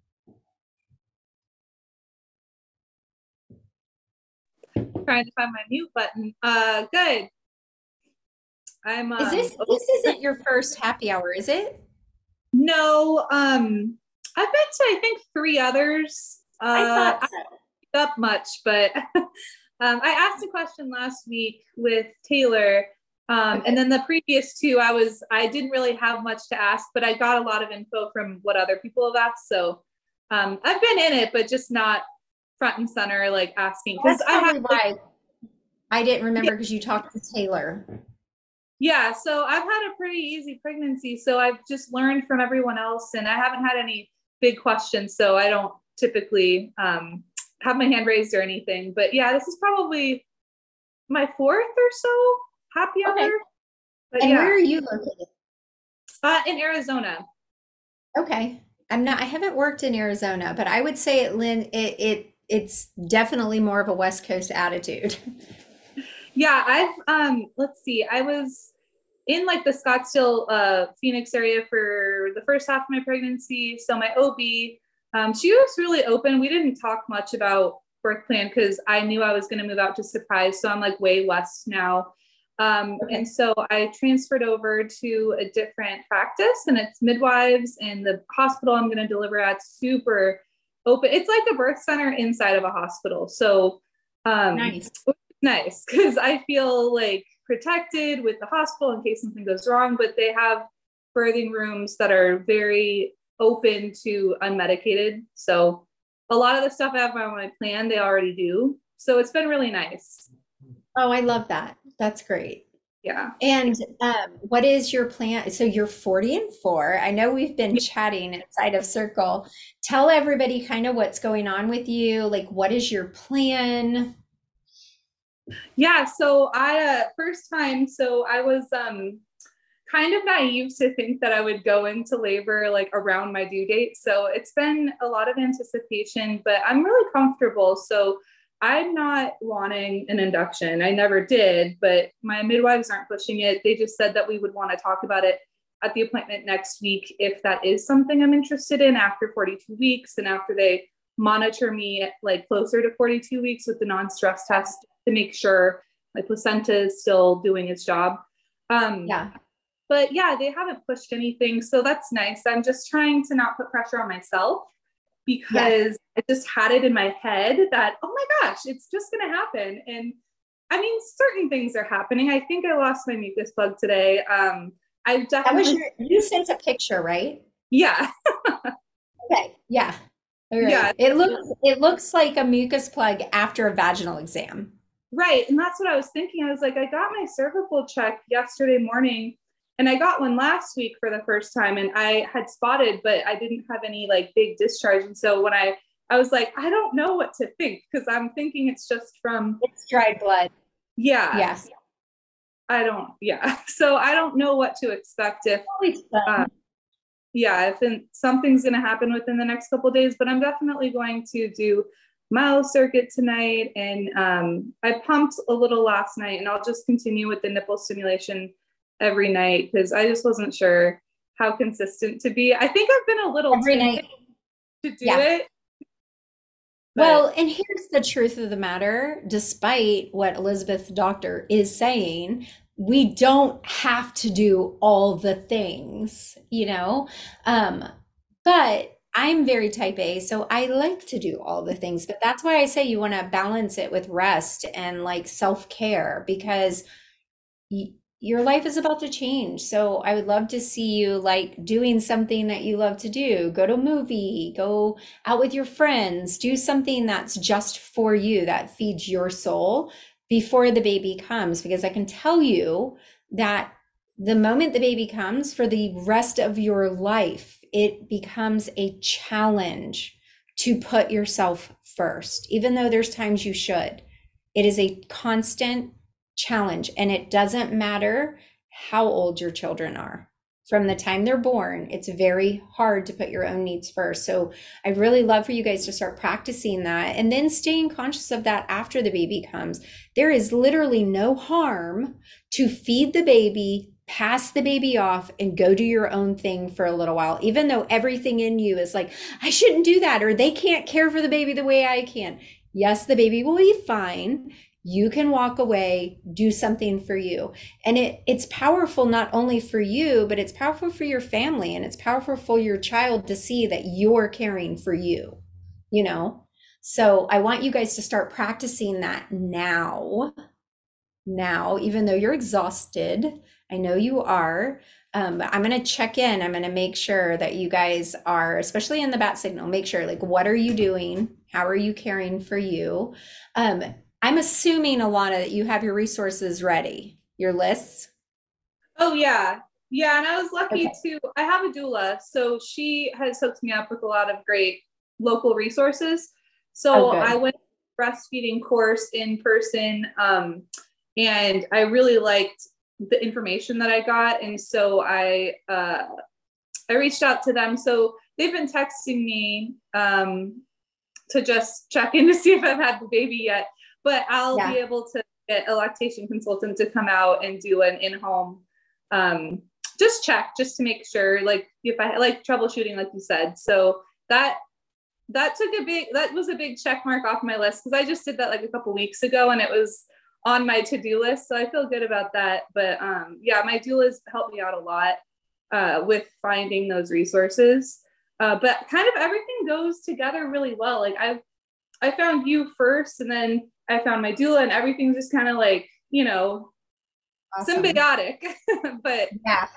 Trying to find my mute button. Uh, good. I'm. Um, Is this this isn't your first happy hour, is it? No. Um, I've been to I think three others. Uh, I thought so. I haven't picked up much, but um, I asked a question last week with Taylor, um, Okay. and then the previous two, I was I didn't really have much to ask, but I got a lot of info from what other people have asked. So um, I've been in it, but just not front and center, like asking because That's I probably have. why I didn't remember because you talked to Taylor. Yeah, so I've had a pretty easy pregnancy. So I've just learned from everyone else, and I haven't had any big questions. So I don't typically um, have my hand raised or anything. But yeah, this is probably my fourth or so happy hour. Okay. But And yeah, where are you located? uh, in Arizona. Okay. I'm not, I haven't worked in Arizona, but I would say it, Lynn, it, it it's definitely more of a West Coast attitude. Yeah, I've um let's see. I was in like the Scottsdale uh Phoenix area for the first half of my pregnancy. So my O B, um, she was really open. We didn't talk much about birth plan because I knew I was going to move out to Surprise. So I'm like way west now. Um, Okay. and so I transferred over to a different practice, and it's midwives, and the hospital I'm going to deliver at super open. It's like a birth center inside of a hospital. So um Nice. nice because I feel like protected with the hospital in case something goes wrong, but they have birthing rooms that are very open to unmedicated. So a lot of the stuff I have on my plan, they already do. So it's been really nice. Oh, I love that. That's great. Yeah. And um, what is your plan? So you're forty and four. I know we've been chatting inside of Circle. Tell everybody kind of what's going on with you. Like, what is your plan? Yeah. So I, uh, first time, so I was um, kind of naive to think that I would go into labor like around my due date. So it's been a lot of anticipation, but I'm really comfortable. So I'm not wanting an induction. I never did, but my midwives aren't pushing it. They just said that we would want to talk about it at the appointment next week if that is something I'm interested in after forty-two weeks and after they monitor me like closer to forty-two weeks with the non-stress test to make sure my placenta is still doing its job. Um, Yeah. But yeah, they haven't pushed anything. So that's nice. I'm just trying to not put pressure on myself because I just had it in my head that, oh my gosh, it's just going to happen. And I mean, certain things are happening. I think I lost my mucus plug today. Um, I That was definitely, your, you sent a picture, right? yeah, Okay. Yeah. All right. Yeah. It looks, it looks like a mucus plug after a vaginal exam. right. And that's what I was thinking. I was like, I got my cervical check yesterday morning and I got one last week for the first time and I had spotted, but I didn't have any like big discharge. And so when I, I was like, I don't know what to think because I'm thinking it's just from, It's dried blood. yeah, Yes. I don't, yeah. So I don't know what to expect if, Always fun. uh, yeah, if in, something's going to happen within the next couple of days, but I'm definitely going to do mile circuit tonight. And um, I pumped a little last night and I'll just continue with the nipple stimulation every night because I just wasn't sure how consistent to be. I think I've been a little Every tempted night. to do Yeah. it. but- Well, and here's the truth of the matter, despite what Elizabeth Doctor is saying, we don't have to do all the things, you know? Um, but I'm very type A, so I like to do all the things. But that's why I say you want to balance it with rest and like self-care because y- your life is about to change. So I would love to see you like doing something that you love to do. Go to a movie, go out with your friends, do something that's just for you, that feeds your soul before the baby comes. Because I can tell you that the moment the baby comes, for the rest of your life, it becomes a challenge to put yourself first, even though there's times you should. It is a constant challenge, and it doesn't matter how old your children are. From the time they're born, it's very hard to put your own needs first. So I really love for you guys to start practicing that and then staying conscious of that after the baby comes. There is literally no harm to feed the baby, pass the baby off, and go do your own thing for a little while, even though everything in you is like, I shouldn't do that, or they can't care for the baby the way I can. Yes, the baby will be fine. You can walk away, do something for you. And it it's powerful not only for you, but it's powerful for your family, and it's powerful for your child to see that you're caring for you, you know? So I want you guys to start practicing that now. Now, even though you're exhausted, I know you are. Um, but I'm going to check in. I'm going to make sure that you guys are, especially in the bat signal, make sure like, what are you doing? How are you caring for you? Um, I'm assuming, Alana, that you have your resources ready, your lists. Oh yeah. Yeah. And I was lucky Okay. to, I have a doula. So she has hooked me up with a lot of great local resources. So Oh, good. I went to a breastfeeding course in person. Um, and I really liked the information that I got. And so I, uh, I reached out to them. So they've been texting me, um, to just check in to see if I've had the baby yet, but I'll Yeah. be able to get a lactation consultant to come out and do an in-home, um, just check, just to make sure, like if I like troubleshooting, like you said. So that, that took a big, that was a big check mark off my list. Cause I just did that like a couple weeks ago and it was on my to-do list. So I feel good about that. But um, yeah, my doulas helped me out a lot uh, with finding those resources. Uh, but kind of everything goes together really well. Like I, I found you first, and then I found my doula, and everything just kind of like, you know, Awesome. symbiotic. But Yeah.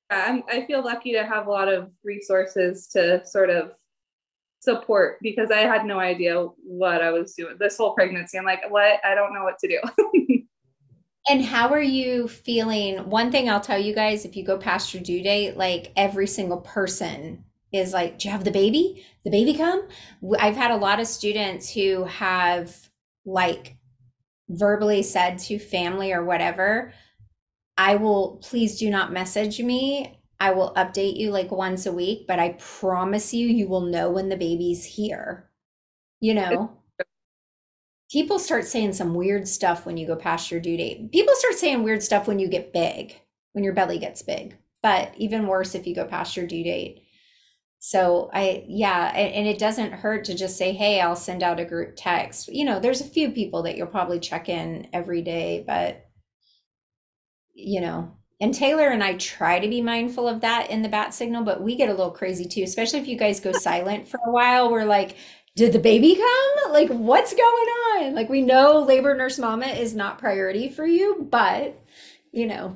I'm, I feel lucky to have a lot of resources to sort of support, because I had no idea what I was doing this whole pregnancy. I'm like, what? I don't know what to do. And how are you feeling? One thing I'll tell you guys, if you go past your due date, like every single person is like, do you have the baby? The baby come? W- I've had a lot of students who have like verbally said to family or whatever, I will, please do not message me. I will update you like once a week, but I promise you, you will know when the baby's here. You know, people start saying some weird stuff when you go past your due date. People start saying weird stuff when you get big, when your belly gets big, but even worse if you go past your due date. So I, yeah, and, and it doesn't hurt to just say, hey, I'll send out a group text. You know, there's a few people that you'll probably check in every day, but you know, and Taylor and I try to be mindful of that in the bat signal, but we get a little crazy too, especially if you guys go silent for a while. We're like, did the baby come? Like, what's going on? Like, we know labor nurse mama is not priority for you, but you know,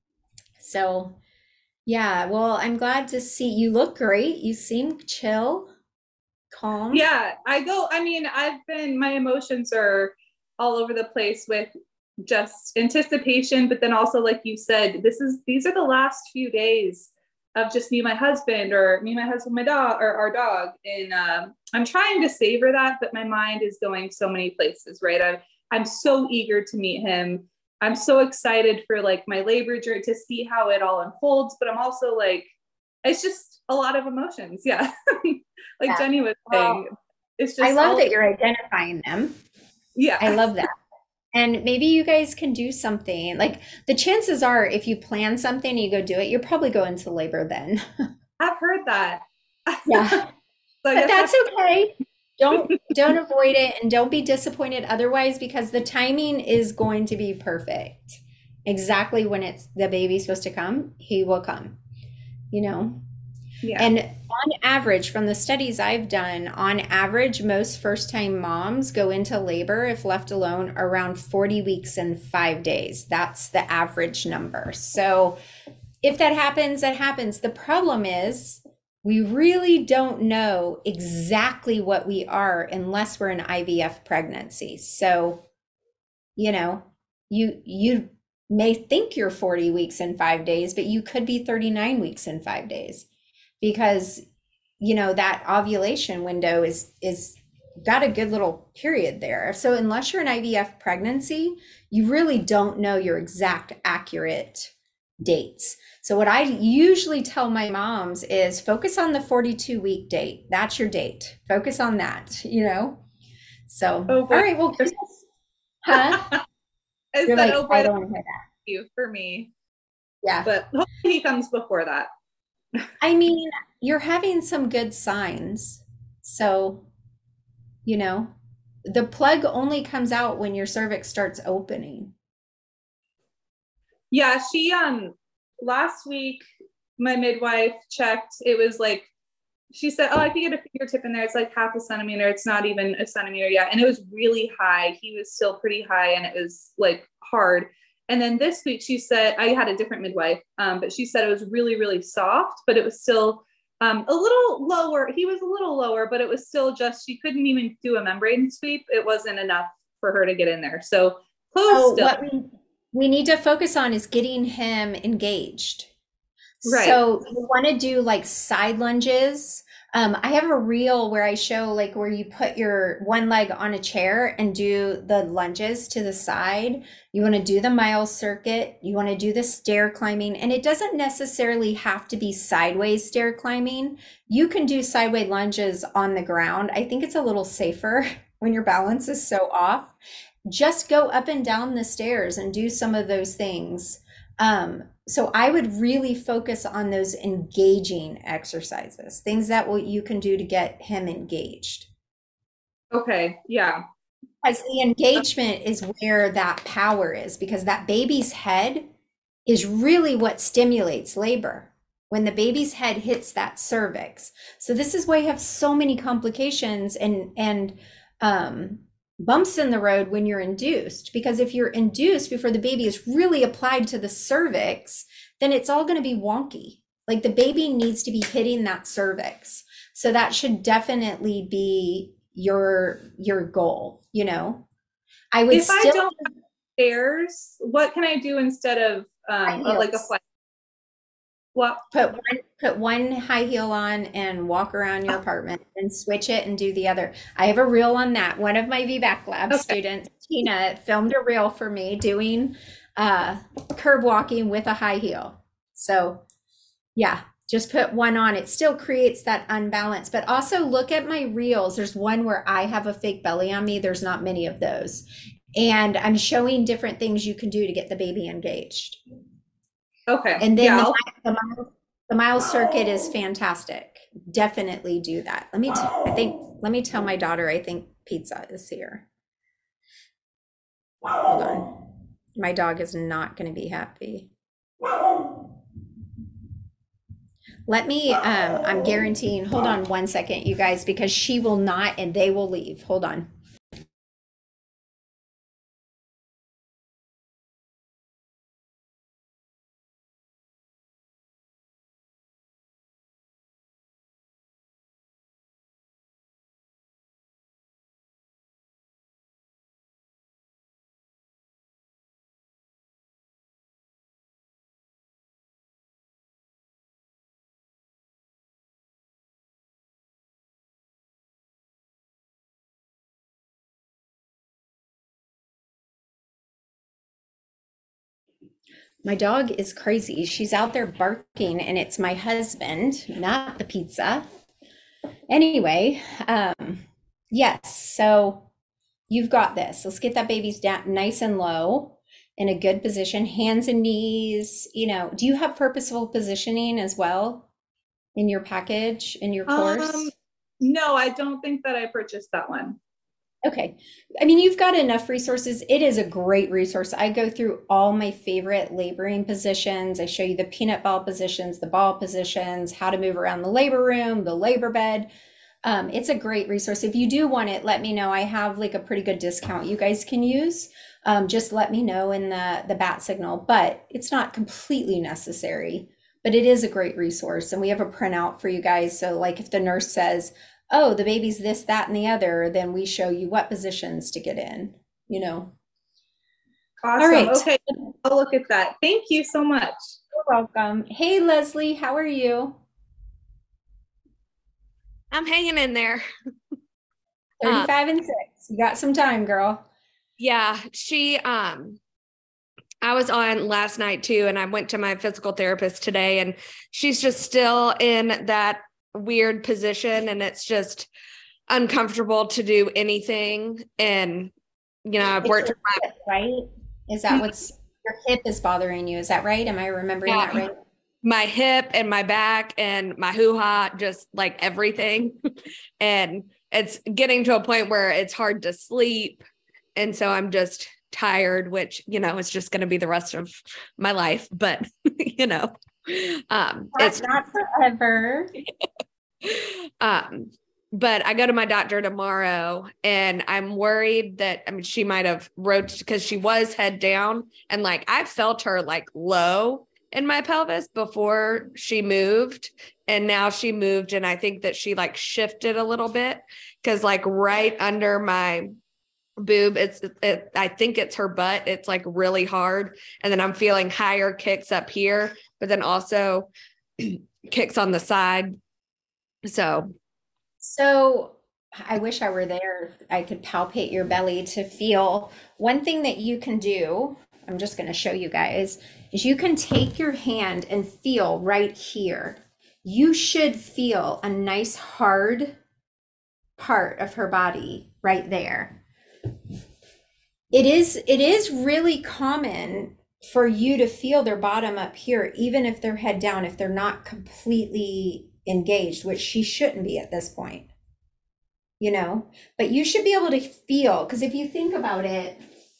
so yeah, well, I'm glad to see you look great. You seem chill, calm. Yeah, I go, I mean, I've been, my emotions are all over the place with just anticipation, but then also, like you said, this is, these are the last few days of just me and my husband, or me and my husband, my dog, or our dog. And um, I'm trying to savor that, but my mind is going so many places, right? I'm, I'm so eager to meet him. I'm so excited for like my labor journey to see how it all unfolds, but I'm also like, it's just a lot of emotions. Yeah. like Yeah. Jenny was saying, Well, it's just, I love all, that you're identifying them. yeah. I love that. And maybe you guys can do something. Like the chances are, if you plan something and you go do it, you'll probably go into labor then. I've heard that. Yeah. So I But guess that's okay. Don't don't avoid it, and don't be disappointed otherwise, because the timing is going to be perfect. Exactly when it's the baby's supposed to come, he will come. You know? yeah. And on average, from the studies I've done, on average, most first-time moms go into labor, if left alone, around forty weeks and five days. That's the average number. So if that happens, that happens. The problem is we really don't know exactly what we are unless we're an I V F pregnancy. So, you know, you you may think you're forty weeks and five days, but you could be thirty-nine weeks and five days. Because you know that ovulation window is is got a good little period there. So unless you're an I V F pregnancy, you really don't know your exact accurate dates. So what I usually tell my moms is focus on the forty-two week date. That's your date. Focus on that, you know? So, Oh, all right, well, huh? I You're said, like, oh boy, I that's don't want to hear that. you for me. Yeah. But hopefully he comes before that. I mean, you're having some good signs. So, you know, the plug only comes out when your cervix starts opening. Yeah, she um last week my midwife checked. It was like she said, "Oh, I could get a fingertip in there. It's like half a centimeter. It's not even a centimeter yet." And it was really high. He was still pretty high, and it was like hard. And then this week she said, I had a different midwife, um, but she said it was really, really soft, but it was still um, a little lower. He was a little lower, but it was still just, she couldn't even do a membrane sweep. It wasn't enough for her to get in there. So close Oh, still. what we, we need to focus on is getting him engaged. Right. So you want to do like side lunges. Um, I have a reel where I show like where you put your one leg on a chair and do the lunges to the side. You want to do the mile circuit. You want to do the stair climbing, and it doesn't necessarily have to be sideways stair climbing. You can do sideways lunges on the ground. I think it's a little safer when your balance is so off. Just go up and down the stairs and do some of those things. Um, so I would really focus on those engaging exercises, things that will, you can do to get him engaged. Okay. Yeah. Because the engagement is where that power is, because that baby's head is really what stimulates labor. When the baby's head hits that cervix. So this is why you have so many complications and, and, um, bumps in the road when you're induced, because if you're induced before the baby is really applied to the cervix, then it's all going to be wonky. Like the baby needs to be hitting that cervix. So that should definitely be your your goal, you know. I would If I still don't have stairs, what can I do instead of high um, uh, like a heels. flat? Well, Put one put one high heel on and walk around your apartment and switch it and do the other. I have a reel on that. One of my V BAC lab okay. students, Tina, filmed a reel for me doing uh, curb walking with a high heel. So yeah, just put one on. It still creates that unbalance, but also look at my reels. There's one where I have a fake belly on me. There's not many of those. And I'm showing different things you can do to get the baby engaged. Okay. And then yeah, the, I'll- the, mile, the mile circuit is fantastic. Definitely do that. Let me, t- I think, let me tell my daughter, I think pizza is here. Hold on. My dog is not going to be happy. Let me, um, I'm guaranteeing, hold on one second, you guys, because she will not and they will leave. Hold on. My dog is crazy. She's out there barking, and it's my husband, not the pizza. Anyway, um, yes, so you've got this. Let's get that baby's down nice and low in a good position, hands and knees. You know, do you have purposeful positioning as well in your package, in your course? Um, no, I don't think that I purchased that one. Okay. I mean, you've got enough resources. It is a great resource. I go through all my favorite laboring positions. I show you the peanut ball positions, the ball positions, how to move around the labor room, the labor bed. Um, it's a great resource. If you do want it, let me know. I have like a pretty good discount you guys can use. Um, just let me know in the, the bat signal, but it's not completely necessary, but it is a great resource. And we have a printout for you guys. So like if the nurse says, oh, the baby's this, that, and the other, then we show you what positions to get in, you know. Awesome. All right. Okay, I'll look at that. Thank you so much. You're welcome. Hey, Leslie, how are you? I'm hanging in there. thirty-five and six. You got some time, girl. Yeah, she um I was on last night too, and I went to my physical therapist today, and she's just still in that weird position, and it's just uncomfortable to do anything. And you know, I've It's worked your with my hip, right? Is that what's your hip is bothering you? Is that right? Am I remembering Yeah. that right? my hip and my back and my hoo-ha, just like everything. And it's getting to a point where it's hard to sleep. And so I'm just tired, which, you know, is just going to be the rest of my life. But, you know, um, That's it's not forever. um, but I go to my doctor tomorrow, and I'm worried that, I mean, she might have wrote because she was head down, and like I felt her like low in my pelvis before she moved, and now she moved, and I think that she like shifted a little bit because like right under my boob, it's it, I think it's her butt, it's like really hard, and then I'm feeling higher kicks up here, but then also kicks on the side. So So I wish I were there. I could palpate your belly to feel. One thing that you can do, I'm just going to show you guys, is you can take your hand and feel right here. You should feel a nice hard part of her body right there. It is it is really common for you to feel their bottom up here, even if they're head down, if they're not completely engaged, which she shouldn't be at this point, you know, but you should be able to feel, because if you think about it,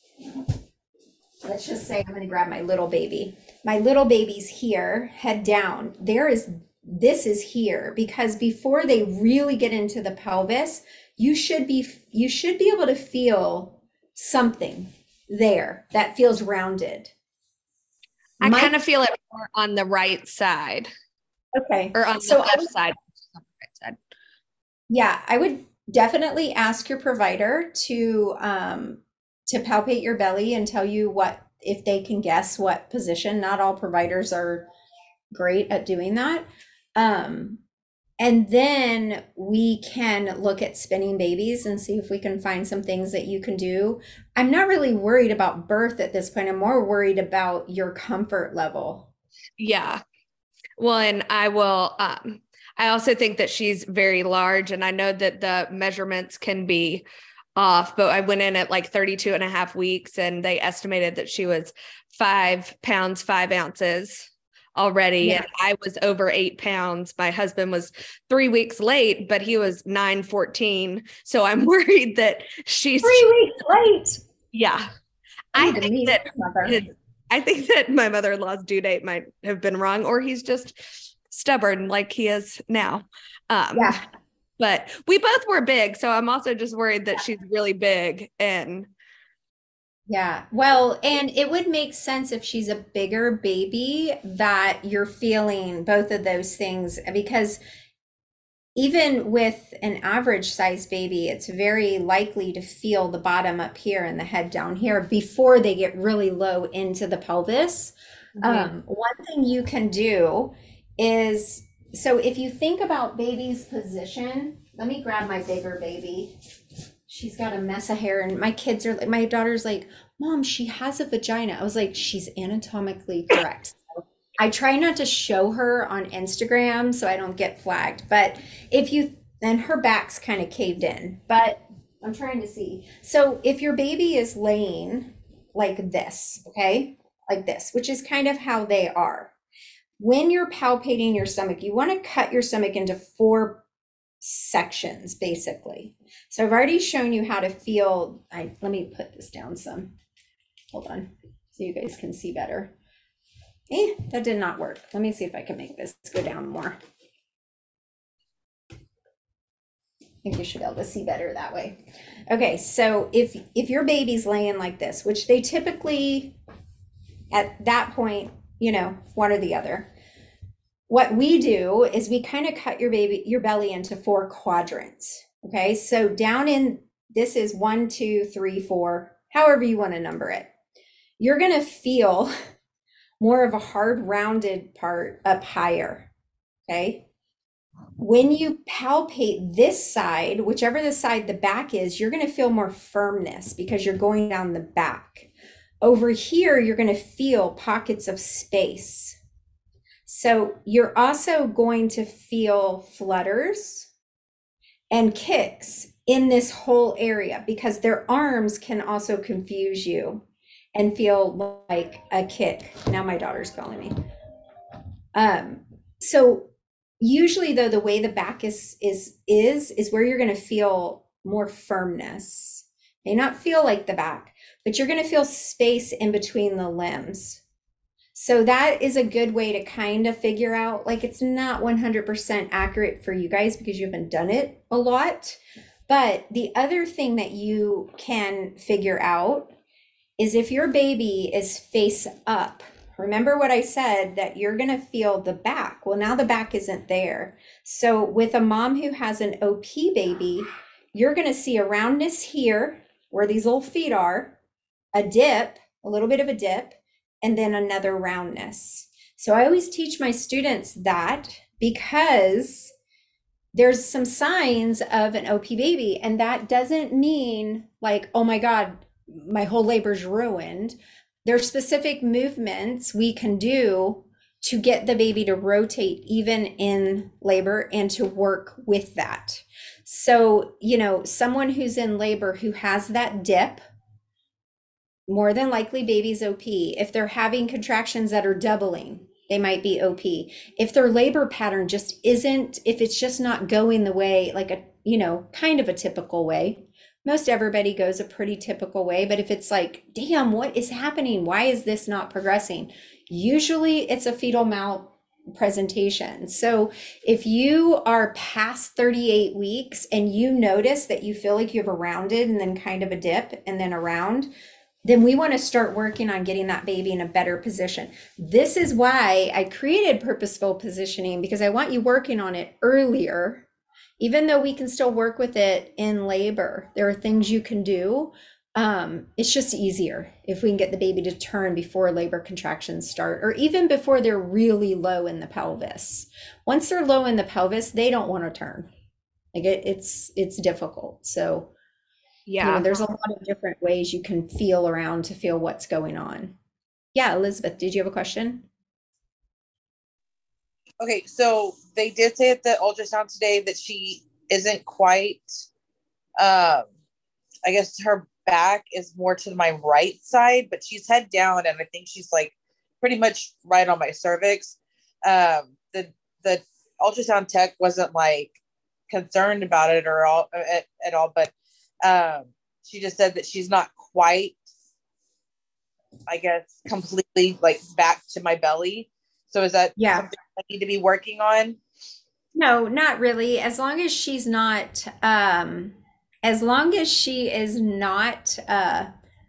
let's just say I'm going to grab my little baby. My little baby's here, head down. There is, this is here, because before they really get into the pelvis, you should be, you should be able to feel something there that feels rounded. I My- kind of feel it more on the right side. Okay. or on So the I left would, side. On the right side. yeah, I would definitely ask your provider to um to palpate your belly and tell you what if they can guess what position. Not all providers are great at doing that. Um, and then we can look at spinning babies and see if we can find some things that you can do. I'm not really worried about birth at this point. I'm more worried about your comfort level. Yeah. Well, and I will, um, I also think that she's very large, and I know that the measurements can be off, but I went in at like thirty-two and a half weeks and they estimated that she was five pounds, five ounces already. Yeah. And I was over eight pounds. My husband was three weeks late, but he was nine fourteen. So I'm worried that she's Three weeks late. yeah. I I need to think meet that your mother. his, I think that my mother-in-law's due date might have been wrong, or he's just stubborn like he is now. Um, Yeah. but we both were big, so I'm also just worried that she's really big. And Yeah. Well, and it would make sense if she's a bigger baby that you're feeling both of those things, because even with an average size baby, it's very likely to feel the bottom up here and the head down here before they get really low into the pelvis. Mhm. Um, one thing you can do is, so if you think about baby's position, let me grab my bigger baby. She's got a mess of hair, and my kids are like, my daughter's like, Mom, she has a vagina. I was like, she's anatomically correct. So I try not to show her on Instagram so I don't get flagged. But if you, and her back's kind of caved in, but I'm trying to see. So if your baby is laying like this, okay, like this, which is kind of how they are. When you're palpating your stomach, you want to cut your stomach into four sections, basically. So I've already shown you how to feel. I let me put this down some. Hold on, so you guys can see better. Eh, that did not work. Let me see if I can make this go down more. I think you should be able to see better that way. Okay, so if if your baby's laying like this, which they typically at that point, you know, one or the other. What we do is we kind of cut your baby, your belly into four quadrants. Okay, so down in, this is one, two, three, four, however you want to number it. You're going to feel more of a hard rounded part up higher. Okay. When you palpate this side, whichever the side the back is, you're going to feel more firmness because you're going down the back. Over here, you're going to feel pockets of space. So you're also going to feel flutters and kicks in this whole area because their arms can also confuse you and feel like a kick. Now my daughter's calling me. Um, so usually though, the way the back is is is is where you're going to feel more firmness. May not feel like the back, but you're going to feel space in between the limbs. So that is a good way to kind of figure out, like, it's not one hundred percent accurate for you guys because you haven't done it a lot. But the other thing that you can figure out is if your baby is face up. Remember what I said, that you're going to feel the back. Well, now the back isn't there. So with a mom who has an O P baby, you're going to see a roundness here where these little feet are, a dip, a little bit of a dip, and then another roundness. So I always teach my students that because there's some signs of an O P baby, and that doesn't mean like, oh my God, my whole labor's ruined. There's specific movements we can do to get the baby to rotate even in labor and to work with that. So, you know, someone who's in labor who has that dip, more than likely baby's O P. If they're having contractions that are doubling, they might be O P. If their labor pattern just isn't, if it's just not going the way, like a, you know, kind of a typical way, most everybody goes a pretty typical way. But if it's like, damn, what is happening? Why is this not progressing? Usually it's a fetal mal presentation. So if you are past thirty-eight weeks and you notice that you feel like you have a rounded and then kind of a dip and then a round, then we want to start working on getting that baby in a better position. This is why I created purposeful positioning, because I want you working on it earlier. Even though we can still work with it in labor, there are things you can do. Um, it's just easier if we can get the baby to turn before labor contractions start, or even before they're really low in the pelvis. Once they're low in the pelvis, they don't want to turn. Like it, it's it's difficult. So Yeah. you know, there's a lot of different ways you can feel around to feel what's going on. Yeah, Elizabeth, did you have a question? Okay, so they did say at the ultrasound today that she isn't quite, um, I guess her back is more to my right side, but she's head down, and I think she's like pretty much right on my cervix. Um, the the ultrasound tech wasn't like concerned about it or all at, at all, but um, she just said that she's not quite, I guess, completely like back to my belly. So is that Yeah. something I need to be working on? No, not really. As long as she's not, um, as long as she is not uh,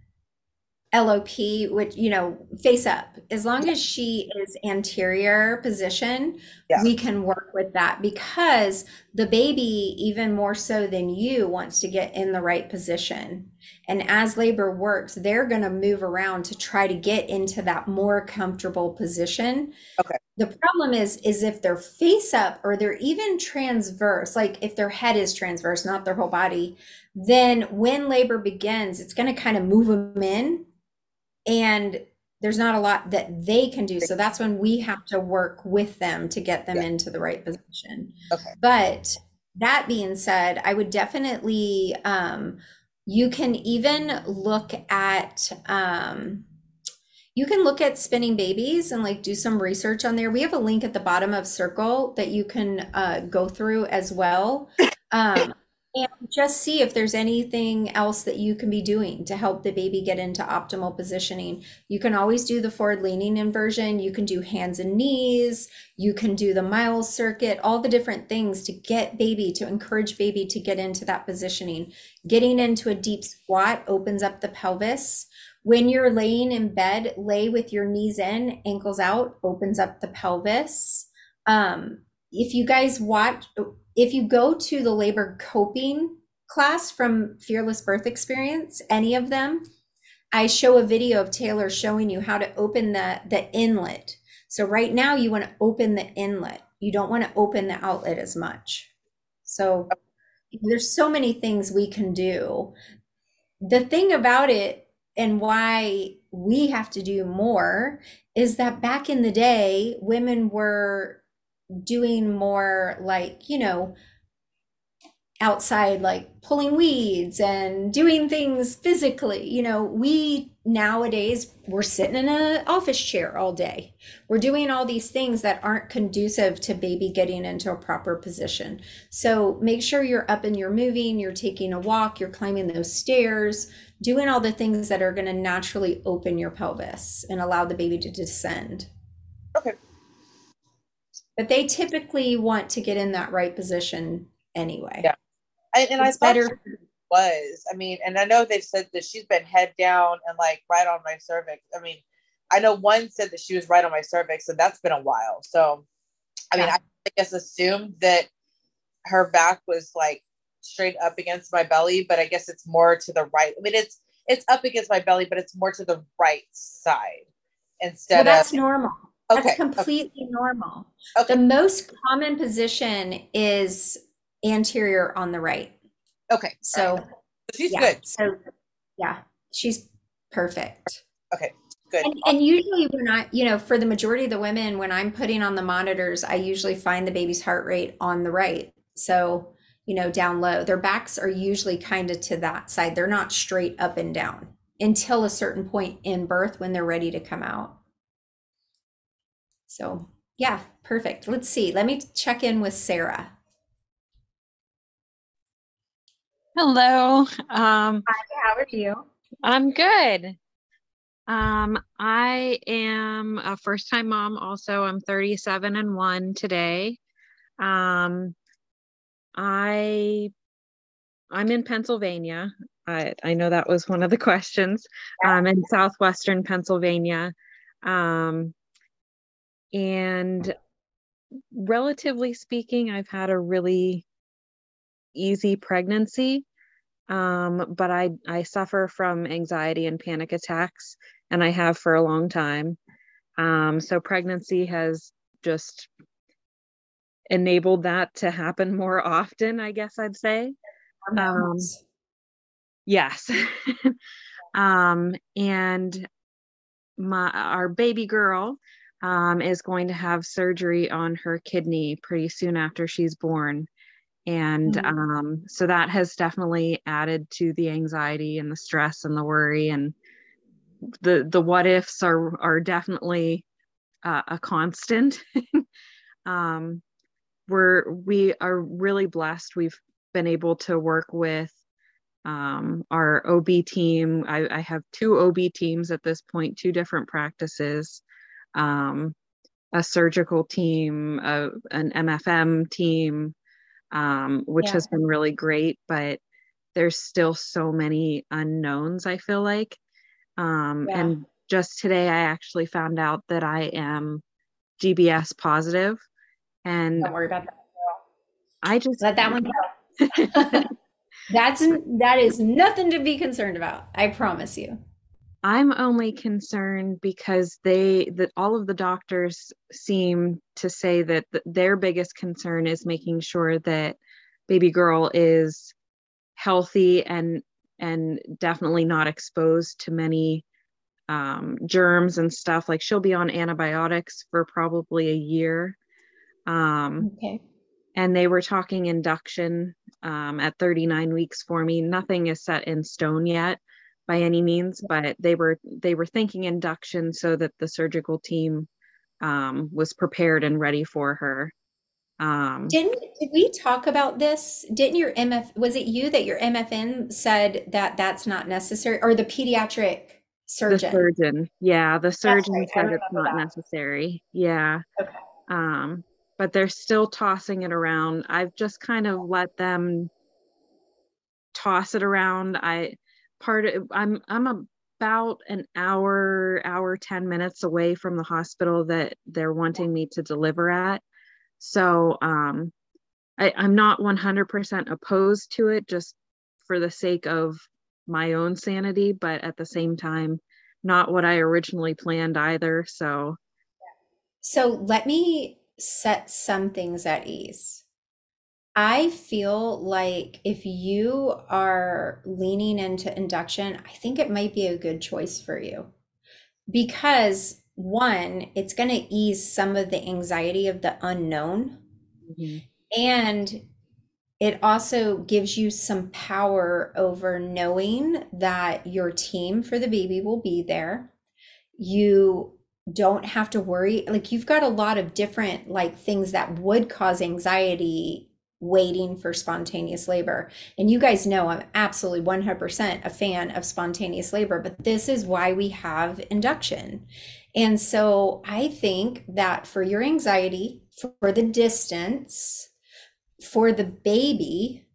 L O P, which, you know, face up, as long as she is anterior position, Yeah. we can work with that, because the baby, even more so than you, wants to get in the right position. And as labor works, they're going to move around to try to get into that more comfortable position. Okay. The problem is, is if they're face up or they're even transverse, like if their head is transverse, not their whole body, then when labor begins, it's going to kind of move them in, and there's not a lot that they can do. So that's when we have to work with them to get them Yeah. into the right position. Okay. But that being said, I would definitely, um, you can even look at, um, you can look at spinning babies and like do some research on there. We have a link at the bottom of Circle that you can uh, go through as well. Um, and just see if there's anything else that you can be doing to help the baby get into optimal positioning. You can always do the forward leaning inversion. You can do hands and knees. You can do the Miles circuit, all the different things to get baby, to encourage baby to get into that positioning. Getting into a deep squat opens up the pelvis. When you're laying in bed, lay with your knees in, ankles out, opens up the pelvis. Um, if you guys watch, if you go to the labor coping class from Fearless Birth Experience, any of them, I show a video of Taylor showing you how to open the, the inlet. So right now you want to open the inlet. You don't want to open the outlet as much. So there's so many things we can do. The thing about it, and why we have to do more, is that back in the day, women were doing more like, you know, outside, like pulling weeds and doing things physically. You know, we nowadays, we're sitting in an office chair all day. We're doing all these things that aren't conducive to baby getting into a proper position. So make sure you're up and you're moving, you're taking a walk, you're climbing those stairs, doing all the things that are going to naturally open your pelvis and allow the baby to descend. Okay. But they typically want to get in that right position anyway. Yeah. I, and It's I thought better. she was, I mean, and I know they've said that she's been head down and like right on my cervix. I mean, I know one said that she was right on my cervix, and that's been a while. So, I mean, Yeah. I guess assumed that her back was like straight up against my belly, but I guess it's more to the right. I mean, it's it's up against my belly, but it's more to the right side instead Well, that's of normal. That's okay. completely normal. Okay. The most common position is anterior on the right. Okay. So, All right. So she's yeah. good. So, yeah, she's perfect. Okay. Good. And, and usually when I, you know, for the majority of the women, when I'm putting on the monitors, I usually find the baby's heart rate on the right. So, you know, down low, their backs are usually kind of to that side. They're not straight up and down until a certain point in birth when they're ready to come out. So, yeah, perfect. Let's see. Let me check in with Sarah. Hello. Um, Hi, how are you? I'm good. Um, I am a first-time mom also. I'm thirty-seven and one today. Um, I, I'm in Pennsylvania. I, I know that was one of the questions. Um, in southwestern Pennsylvania. Um, and relatively speaking, I've had a really easy pregnancy. Um, but I, I suffer from anxiety and panic attacks, and I have for a long time. Um, so pregnancy has just enabled that to happen more often, I guess I'd say. Um, yes. um, and my our baby girl um, is going to have surgery on her kidney pretty soon after she's born. And Mhm. um, so that has definitely added to the anxiety and the stress and the worry, and the the what ifs are are definitely uh, a constant. um, we're we are really blessed. We've been able to work with um, our O B team. I, I have two O B teams at this point, two different practices, um, a surgical team, a, an M F M team, um, which Yeah. has been really great, but there's still so many unknowns, I feel like. Um, Yeah. and just today, I actually found out that I am G B S positive, and Don't worry about that. I just Let that one go. That's that is nothing to be concerned about. I promise you. I'm only concerned because they that all of the doctors seem to say that th- their biggest concern is making sure that baby girl is healthy and and definitely not exposed to many um, germs and stuff. Like she'll be on antibiotics for probably a year. Um, Okay. and they were talking induction um, at thirty-nine weeks for me. Nothing is set in stone yet by any means, but they were they were thinking induction so that the surgical team um, was prepared and ready for her. Um, Didn't did we talk about this? Didn't your M F was it you that your M F N said that that's not necessary, or the pediatric the surgeon? surgeon, yeah, the That's surgeon right. I said it's remember not that. necessary. Yeah. Okay. Um, but they're still tossing it around. I've just kind of let them toss it around. I part of I'm I'm about an hour, hour, ten minutes away from the hospital that they're wanting me to deliver at. So um I, I'm not one hundred percent opposed to it just for the sake of my own sanity, but at the same time, not what I originally planned either. So So let me set some things at ease. I feel like if you are leaning into induction, I think it might be a good choice for you because one, it's going to ease some of the anxiety of the unknown, mhm. and it also gives you some power over knowing that your team for the baby will be there. You don't have to worry. Like you've got a lot of different like things that would cause anxiety waiting for spontaneous labor. And you guys know I'm absolutely one hundred percent a fan of spontaneous labor, but this is why we have induction. And so I think that for your anxiety, for the distance, for the baby,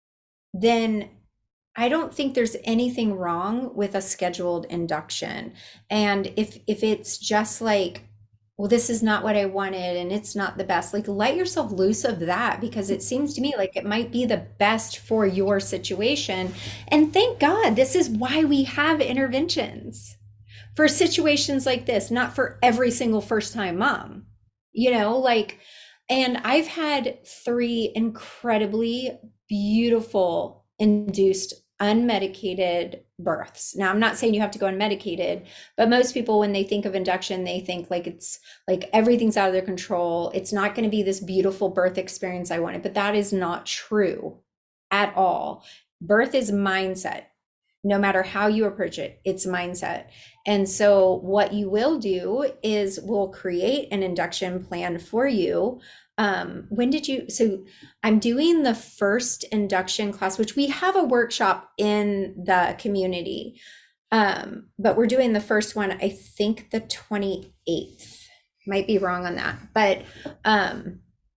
then I don't think there's anything wrong with a scheduled induction. And if if it's just like, well, this is not what I wanted and it's not the best, like let yourself loose of that because it seems to me like it might be the best for your situation. And thank God, this is why we have interventions for situations like this, not for every single first time mom. You know, like, and I've had three incredibly beautiful induced unmedicated births. Now, I'm not saying you have to go unmedicated, but most people, when they think of induction, they think like it's like everything's out of their control. It's not going to be this beautiful birth experience I wanted, but that is not true at all. Birth is mindset. No matter how you approach it, it's mindset. And so, what you will do is we'll create an induction plan for you. Um, when did you? So, I'm doing the first induction class, which we have a workshop in the community, um, but we're doing the first one, I think the twenty-eighth. Might be wrong on that, but um,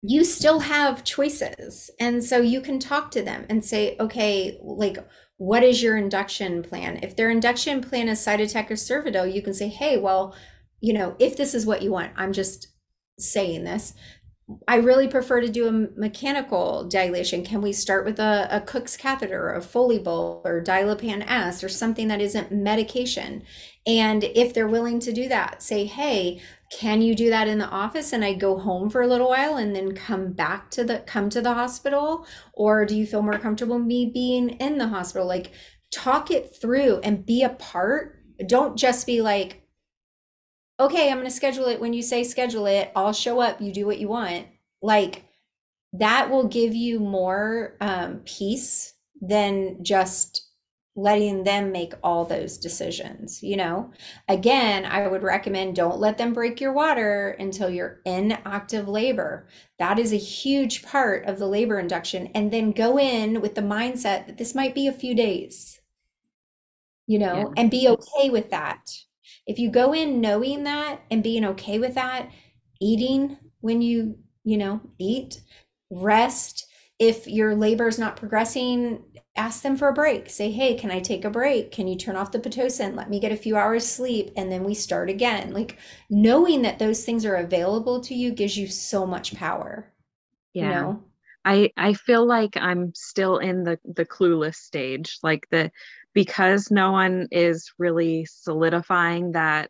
you still have choices. And so you can talk to them and say, okay, like, what is your induction plan? If their induction plan is Cytotec or Cervidil, you can say, hey, well, you know, if this is what you want, I'm just saying this, I really prefer to do a mechanical dilation. Can we start with a, a Cook's catheter or a Foley bowl or Dilapan S or something that isn't medication? And if they're willing to do that, say, hey, can you do that in the office and I go home for a little while and then come back to the come to the hospital? Or do you feel more comfortable me being in the hospital? Like, talk it through and be a part. Don't just be like, okay, I'm going to schedule it when you say schedule it. I'll show up. You do what you want. Like, that will give you more um, peace than just letting them make all those decisions. You know, again, I would recommend don't let them break your water until you're in active labor. That is a huge part of the labor induction. And then go in with the mindset that this might be a few days, you know, yeah. and be okay with that. If you go in knowing that and being okay with that, eating when you, you know, eat, rest. If your labor is not progressing, ask them for a break. Say, hey, can I take a break? Can you turn off the Pitocin? Let me get a few hours sleep and then we start again. Like, knowing that those things are available to you gives you so much power. Yeah. You know? I, I feel like I'm still in the, the clueless stage, like the, because no one is really solidifying that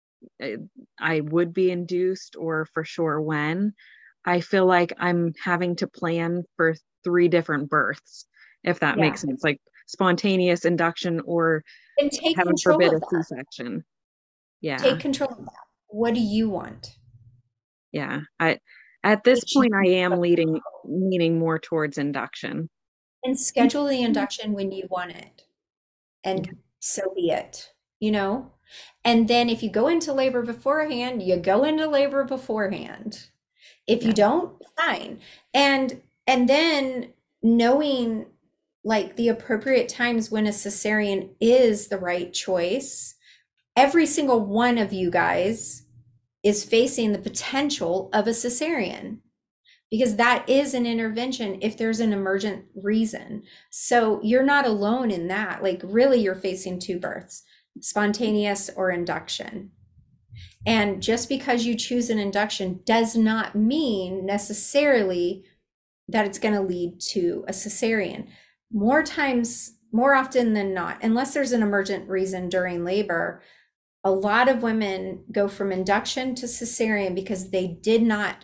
I would be induced or for sure when. I feel like I'm having to plan for three different births, if that yeah. makes sense, like spontaneous induction or and take heaven control forbid of a that. C-section. Yeah. Take control of that. What do you want? Yeah. I at this point I am leading leaning more towards induction. And schedule the induction when you want it. And okay. so be it, you know? And then if you go into labor beforehand, you go into labor beforehand. If yeah. you don't, fine. And and then knowing like the appropriate times when a cesarean is the right choice. Every single one of you guys is facing the potential of a cesarean, because that is an intervention if there's an emergent reason. So you're not alone in that. Like, really, you're facing two births, spontaneous or induction. And just because you choose an induction does not mean necessarily that it's going to lead to a cesarean. More times, more often than not, unless there's an emergent reason during labor, a lot of women go from induction to cesarean because they did not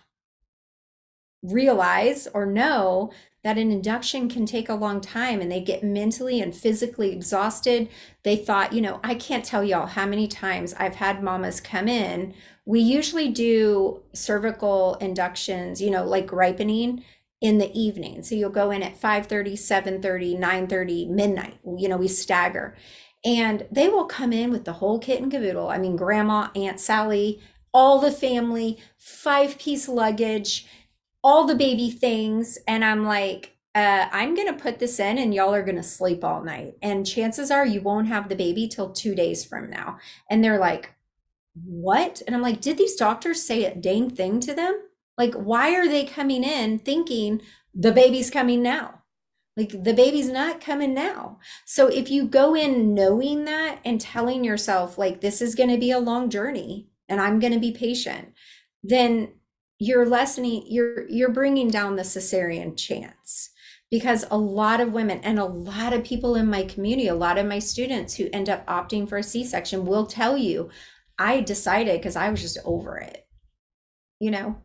realize or know that an induction can take a long time and they get mentally and physically exhausted. They thought, you know, I can't tell y'all how many times I've had mamas come in. We usually do cervical inductions, you know, like ripening in the evening. So you'll go in at five thirty, seven thirty, nine thirty, midnight, you know, we stagger. And they will come in with the whole kit and caboodle. I mean, grandma, Aunt Sally, all the family, five piece luggage, all the baby things. And I'm like, uh, I'm going to put this in and y'all are going to sleep all night. And chances are you won't have the baby till two days from now. And they're like, what? And I'm like, did these doctors say a dang thing to them? Like, why are they coming in thinking the baby's coming now? Like, the baby's not coming now. So if you go in knowing that and telling yourself, like, this is going to be a long journey and I'm going to be patient, then you're lessening, you're, you're bringing down the cesarean chance. Because a lot of women and a lot of people in my community, a lot of my students who end up opting for a C-section will tell you, I decided because I was just over it, you know?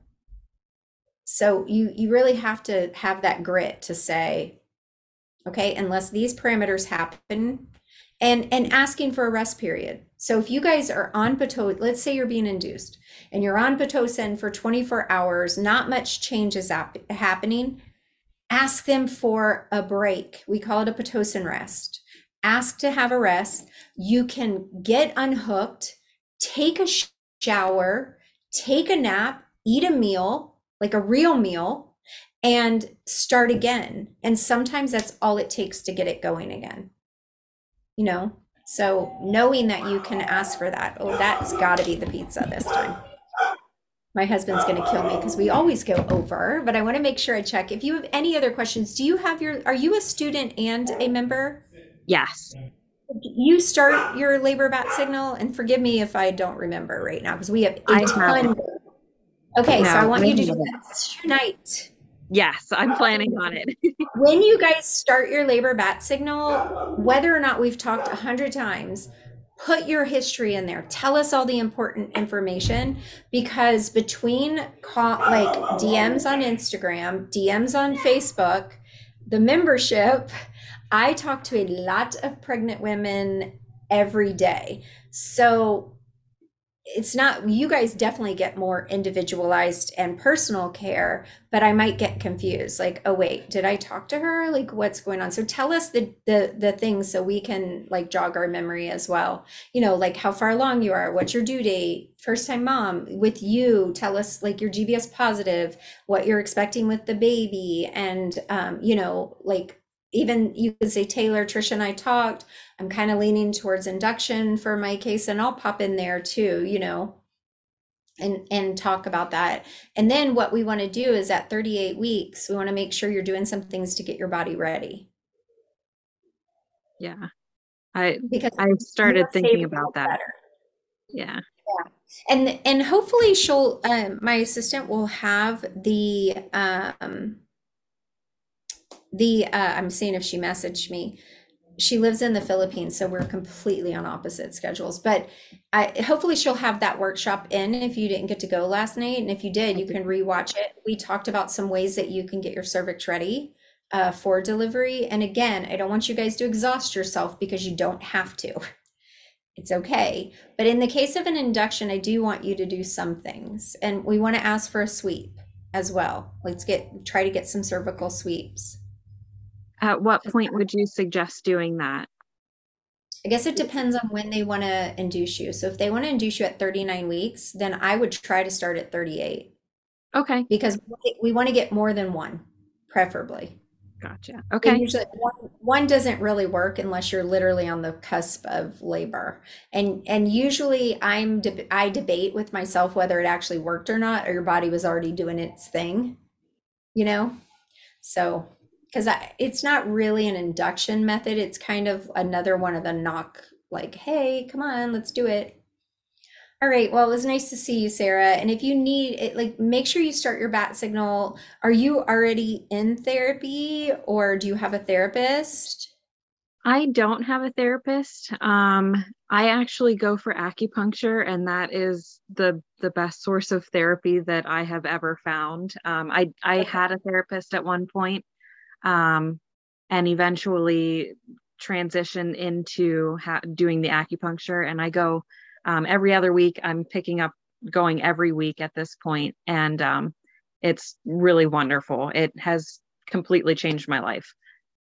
So you, you really have to have that grit to say, okay, unless these parameters happen, and, and asking for a rest period. So if you guys are on Pitocin, let's say you're being induced and you're on Pitocin for twenty-four hours, not much change is ap- happening, ask them for a break. We call it a Pitocin rest. Ask to have a rest. You can get unhooked, take a sh- shower, take a nap, eat a meal, like a real meal, and start again. And sometimes that's all it takes to get it going again, you know? So knowing that you can ask for that, oh, that's gotta be the pizza this time. My husband's going to kill me because we always go over, but I want to make sure I check. If you have any other questions, do you have your, are you a student and a member? Yes. You start your labor bat signal, and forgive me if I don't remember right now because we have a I ton. have. Okay, so No, I want I you to do haven't. that tonight. Yes, I'm planning on it. When you guys start your labor bat signal, whether or not we've talked a hundred times, put your history in there. Tell us all the important information, because between co- like D Ms on Instagram, D Ms on Facebook, the membership, I talk to a lot of pregnant women every day. So it's not, you guys definitely get more individualized and personal care, but I might get confused. Like, oh wait, did I talk to her? Like, what's going on? So tell us the the the things so we can like jog our memory as well. You know, like how far along you are, what's your due date, first time mom with you. Tell us like your G B S positive, what you're expecting with the baby, and um, you know, like even you could say, Taylor, Trisha and I talked. I'm kind of leaning towards induction for my case, and I'll pop in there too, you know, and and talk about that. And then what we want to do is at thirty-eight weeks, we want to make sure you're doing some things to get your body ready. Yeah. I Because I've started more thinking favorable, about that. better. Yeah. And and hopefully she'll um, my assistant will have the um the uh, I'm seeing if she messaged me. She lives in the Philippines, so we're completely on opposite schedules. But I hopefully she'll have that workshop in if you didn't get to go last night. And if you did, you can rewatch it. We talked about some ways that you can get your cervix ready uh, for delivery. And again, I don't want you guys to exhaust yourself because you don't have to. It's okay. But in the case of an induction, I do want you to do some things. And we want to ask for a sweep as well. Let's get try to get some cervical sweeps. At what point would you suggest doing that? I guess it depends on when they want to induce you. So if they want to induce you at thirty-nine weeks, then I would try to start at thirty-eight Okay. because we want to get more than one, preferably. Gotcha. And Okay. usually one, one doesn't really work unless you're literally on the cusp of labor. And and usually I'm deb- I debate with myself whether it actually worked or not, or your body was already doing its thing, you know? So because it's not really an induction method. It's kind of another one of the knock, like, hey, come on, let's do it. All right. Well, it was nice to see you, Sarah. And if you need it, like, make sure you start your bat signal. Are you already in therapy or do you have a therapist? I don't have a therapist. Um, I actually go for acupuncture, and that is the the best source of therapy that I have ever found. Um, I I Okay. had a therapist at one point, um, and eventually transitioned into ha- doing the acupuncture. And I go um, every other week. I'm picking up going every week at this point, and um, it's really wonderful. It has completely changed my life.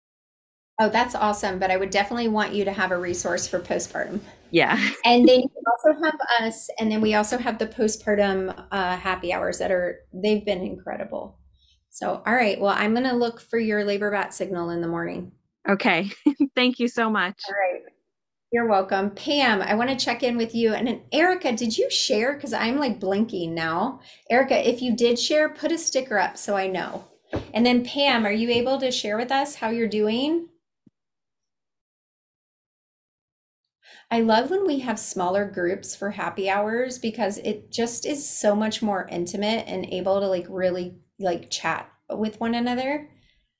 Oh, that's awesome. But I would definitely want you to have a resource for postpartum. Yeah. And then you also have us, and then we also have the postpartum uh, happy hours that are, they've been incredible. So, all right. Well, I'm going to look for your labor bat signal in the morning. Okay. Thank you so much. All right. You're welcome. Pam, I want to check in with you. And then Erica, did you share? Because I'm like blinking now. Erica, if you did share, put a sticker up so I know. And then Pam, are you able to share with us how you're doing? I love when we have smaller groups for happy hours because it just is so much more intimate and able to like really like chat with one another.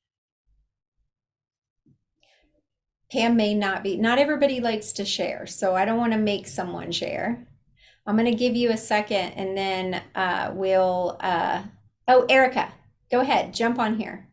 Pam may not be, not everybody likes to share, so I don't want to make someone share. I'm going to give you a second and then uh, we'll, uh, oh, Erica, go ahead, jump on here.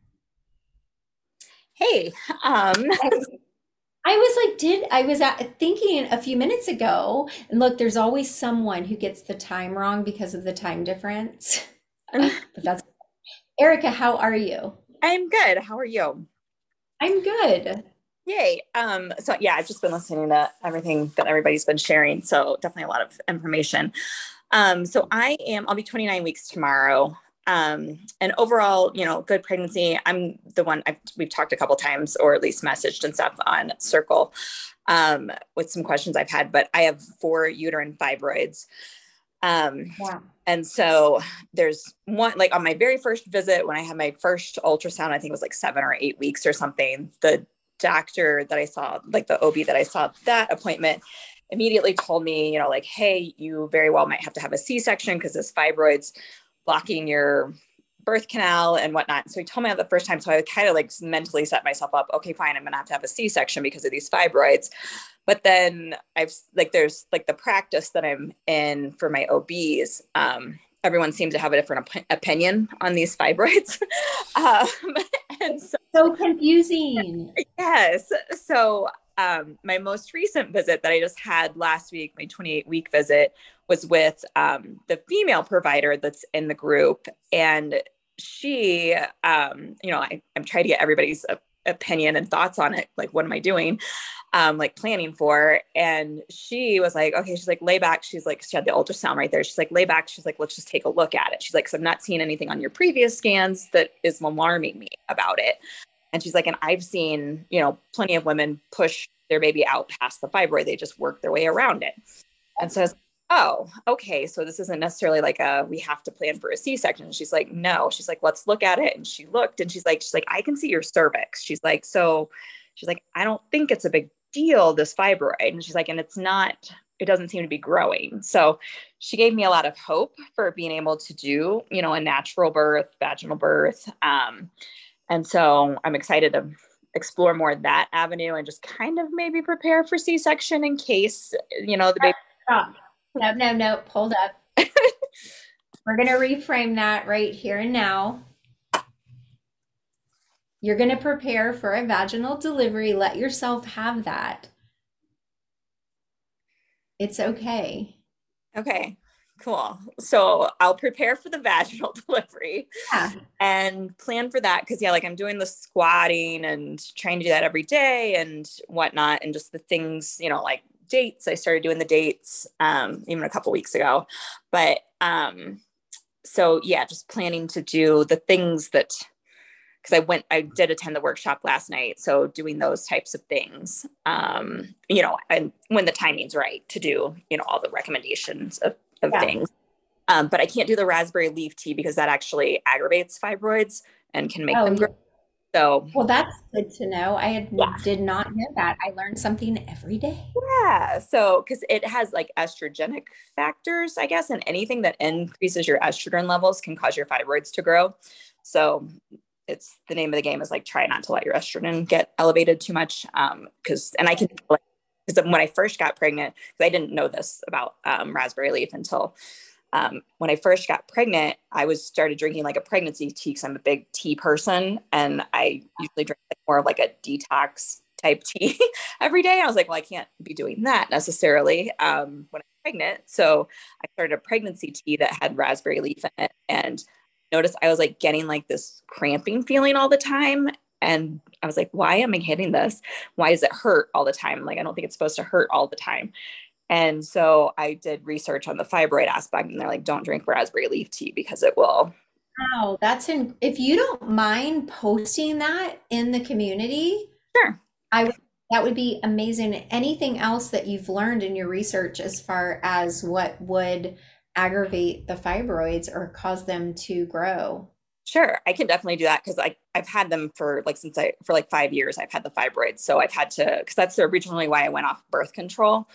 Hey, um, I was like, did I was at, thinking a few minutes ago, and look, there's always someone who gets the time wrong because of the time difference. But that's Erica, how are you? I'm good. How are you? I'm good. Yay. Um, so yeah, I've just been listening to everything that everybody's been sharing. So definitely a lot of information. Um, so I am, I'll be twenty-nine weeks tomorrow. Um, and overall, you know, good pregnancy. I'm the one I've, we've talked a couple times, or at least messaged and stuff on Circle, um, with some questions I've had, but I have four uterine fibroids. Um, Wow. and so there's one, like on my very first visit, when I had my first ultrasound, I think it was like seven or eight weeks or something, the doctor that I saw, like the O B that I saw at that appointment, immediately told me, you know, like, hey, you very well might have to have a C-section because this fibroid's blocking your birth canal and whatnot. So he told me that the first time. So I kind of like mentally set myself up, okay, fine, I'm gonna have to have a C-section because of these fibroids. But then I've like, there's like the practice that I'm in for my O Bs. Um, everyone seems to have a different op- opinion on these fibroids. um, and so, So confusing. yes. So um, my most recent visit that I just had last week, my twenty-eight week visit, was with um, the female provider that's in the group. And she, um, you know, I, I'm trying to get everybody's uh, opinion and thoughts on it. Like, what am I doing? Um, like planning for. And she was like, okay, she's like, lay back. She's like, she had the ultrasound right there. She's like, lay back. She's like, let's just take a look at it. She's like, so I'm not seeing anything on your previous scans that is alarming me about it. And she's like, and I've seen, you know, plenty of women push their baby out past the fibroid. They just work their way around it. And so I was like, oh, okay. So this isn't necessarily like a, we have to plan for a C-section. She's like, no, she's like, let's look at it. And she looked and she's like, she's like, I can see your cervix. She's like, so she's like, I don't think it's a big deal, this fibroid. And she's like, and it's not, it doesn't seem to be growing. So she gave me a lot of hope for being able to do, you know, a natural birth, vaginal birth. Um, and so I'm excited to explore more of that avenue and just kind of maybe prepare for C-section in case, you know, the baby. Stop. No, no, no. Hold up. We're going to reframe that right here and now. You're going to prepare for a vaginal delivery. Let yourself have that. It's okay. Okay, cool. So I'll prepare for the vaginal delivery Yeah. and plan for that. Cause yeah, like I'm doing the squatting and trying to do that every day and whatnot. And just the things, you know, like dates, I started doing the dates, um, even a couple weeks ago, but, um, so yeah, just planning to do the things that, because I went, I did attend the workshop last night. So doing those types of things, um, you know, and when the timing's right to do, you know, all the recommendations of, of Yeah. things. Um, but I can't do the raspberry leaf tea because that actually aggravates fibroids and can make Oh, them grow. So well, that's good to know. I had, Yeah. did not know that. I learned something every day. yeah, so because it has like estrogenic factors, I guess, and anything that increases your estrogen levels can cause your fibroids to grow. So it's the name of the game is like, try not to let your estrogen get elevated too much. Um, cause, and I can, because when I first got pregnant, because I didn't know this about um, raspberry leaf until um, when I first got pregnant, I was started drinking like a pregnancy tea because I'm a big tea person. And I usually drink like more of like a detox type tea every day. I was like, well, I can't be doing that necessarily um, when I'm pregnant. So I started a pregnancy tea that had raspberry leaf in it. And noticed I was like getting like this cramping feeling all the time. And I was like, why am I getting this? Why does it hurt all the time? Like, I don't think it's supposed to hurt all the time. And so I did research on the fibroid aspect and they're like, don't drink raspberry leaf tea because it will. Wow, that's in, if you don't mind posting that in the community, Sure. I would, that would be amazing. Anything else that you've learned in your research as far as what would aggravate the fibroids or cause them to grow? Sure. I can definitely do that because I I've had them for like since I for like five years I've had the fibroids. So I've had to because that's originally why I went off birth control.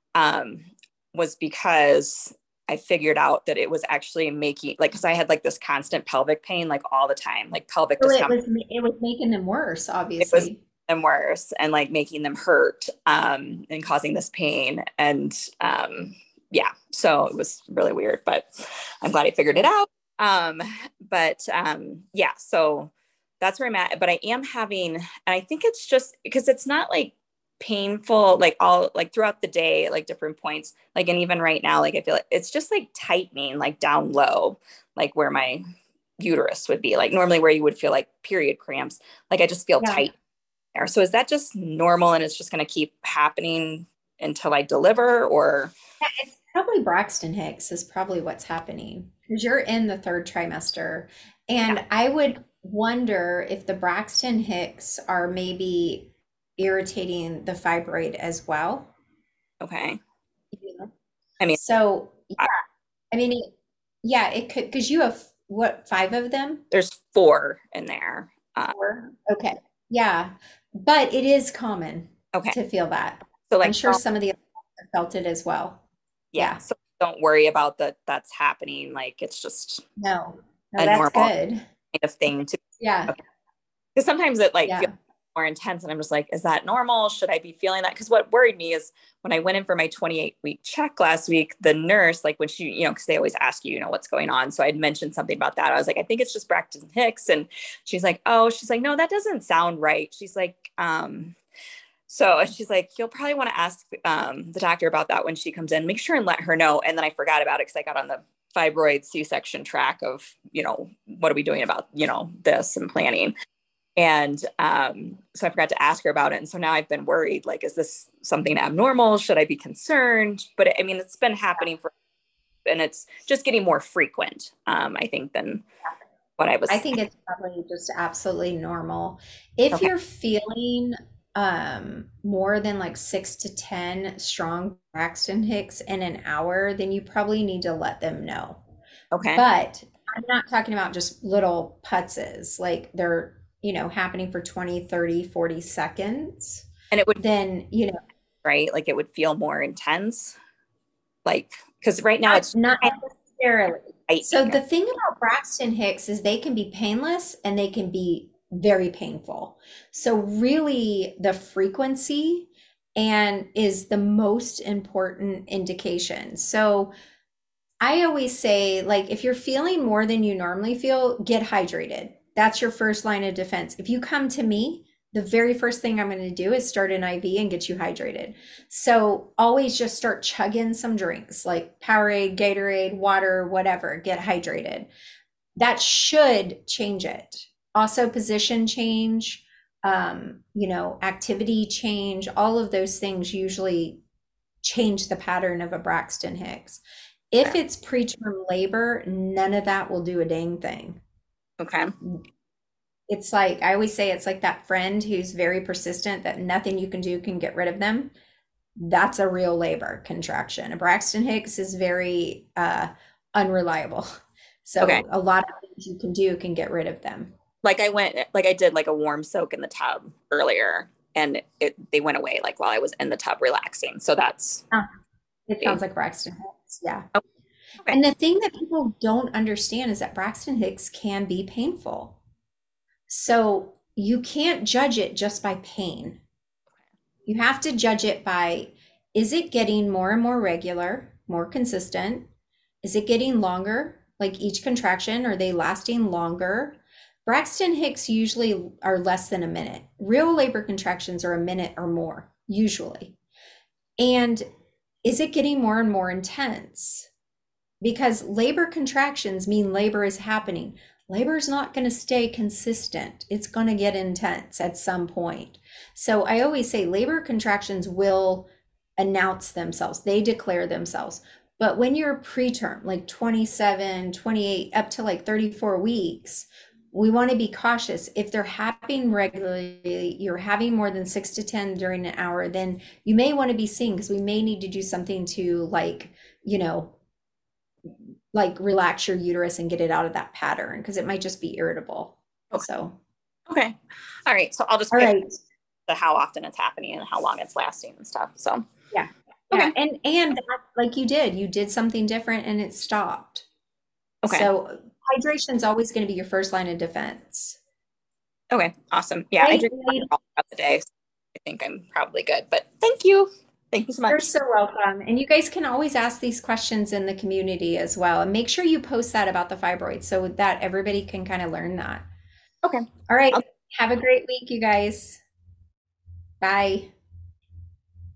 Um, was because I figured out that it was actually making like because I had like this constant pelvic pain like all the time, like pelvic So it discomfort. was it was making them worse, It was obviously. them worse and like making them hurt um, and causing this pain. And um, yeah, so it was really weird, but I'm glad I figured it out. Um, but um, yeah, so that's where I'm at. But I am having, and I think it's just because it's not like painful, like all like throughout the day, at, like different points, like, and even right now, like I feel like it's just like tightening, like down low, like where my uterus would be, like normally where you would feel like period cramps, like I just feel Yeah. tight there. So is that just normal and it's just going to keep happening until I deliver or? Yeah, it's probably Braxton Hicks is probably what's happening because you're in the third trimester. And Yeah. I would wonder if the Braxton Hicks are maybe irritating the fibroid as well. Okay. You know? I mean, So yeah, I mean, it, yeah, it could, because you have what, five of them? There's four in there. Uh, Four. Okay. Yeah. But it is common okay. to feel that. So like, I'm sure some of the others have felt it as well. yeah. Yeah. So don't worry about that. That's happening. Like, it's just No, no, a that's normal good. kind of thing to, Yeah. because sometimes it like Yeah. feels more intense and I'm just like, is that normal? Should I be feeling that? Because what worried me is when I went in for my twenty-eight week check last week, the nurse, like when she, you know, because they always ask you, you know, what's going on. So I'd mentioned something about that. I was like, I think it's just Braxton Hicks. And she's like, oh, she's like, no, that doesn't sound right. She's like, um, so and she's like, you'll probably want to ask um, the doctor about that when she comes in, make sure and let her know. And then I forgot about it because I got on the fibroid C-section track of, you know, what are we doing about, you know, this and planning. And um, so I forgot to ask her about it. And so now I've been worried, like, is this something abnormal? Should I be concerned? But I mean, it's been happening for, and it's just getting more frequent, um, I think, than what I was. I think it's probably just absolutely normal. If Okay. you're feeling um, more than like six to ten strong Braxton Hicks in an hour, then you probably need to let them know. Okay. But I'm not talking about just little putzes, like they're, you know, happening for twenty, thirty, forty seconds. And it would, Then, you know, right? Like it would feel more intense. Like, because right now not, it's not necessarily. I, So the thing about Braxton Hicks is they can be painless and they can be very painful. So really the frequency and is the most important indication. So I always say, like, if you're feeling more than you normally feel, get hydrated. That's your first line of defense. If you come to me, the very first thing I'm going to do is start an I V and get you hydrated. So always just start chugging some drinks like Powerade, Gatorade, water, whatever, get hydrated. That should change it. Also position change, um, you know, activity change, all of those things usually change the pattern of a Braxton Hicks. If it's preterm labor, none of that will do a dang thing. Okay. It's like, I always say, it's like that friend who's very persistent that nothing you can do can get rid of them. That's a real labor contraction. A Braxton Hicks is very uh, unreliable. So Okay. a lot of things you can do can get rid of them. Like I went, like I did like a warm soak in the tub earlier and it, they went away like while I was in the tub relaxing. So that's. Uh, it sounds like Braxton Hicks. Yeah. Okay. Okay. And the thing that people don't understand is that Braxton Hicks can be painful. So you can't judge it just by pain. You have to judge it by, is it getting more and more regular, more consistent? Is it getting longer? Like each contraction, are they lasting longer? Braxton Hicks usually are less than a minute. Real labor contractions are a minute or more, usually. And is it getting more and more intense? Because labor contractions mean labor is happening. Labor is not going to stay consistent. It's going to get intense at some point. So I always say labor contractions will announce themselves. They declare themselves. But when you're preterm, like twenty-seven, twenty-eight, up to like thirty-four weeks, we want to be cautious. If they're happening regularly, you're having more than six to ten during an hour, then you may want to be seeing, because we may need to do something to, like, you know, like relax your uterus and get it out of that pattern, because it might just be irritable. Okay. So, okay. All right. So I'll just all pick right. the how often it's happening and how long it's lasting and stuff. So Yeah. Okay. Yeah. And, and that, like you did, you did something different and it stopped. Okay. So hydration is always going to be your first line of defense. Okay. Awesome. Yeah. I Right, drink water Nate? all throughout the day. So I think I'm probably good, but thank you. Thank you so You're much. so welcome. And you guys can always ask these questions in the community as well. And make sure you post that about the fibroids so that everybody can kind of learn that. Okay. All right. I'll- Have a great week, you guys. Bye.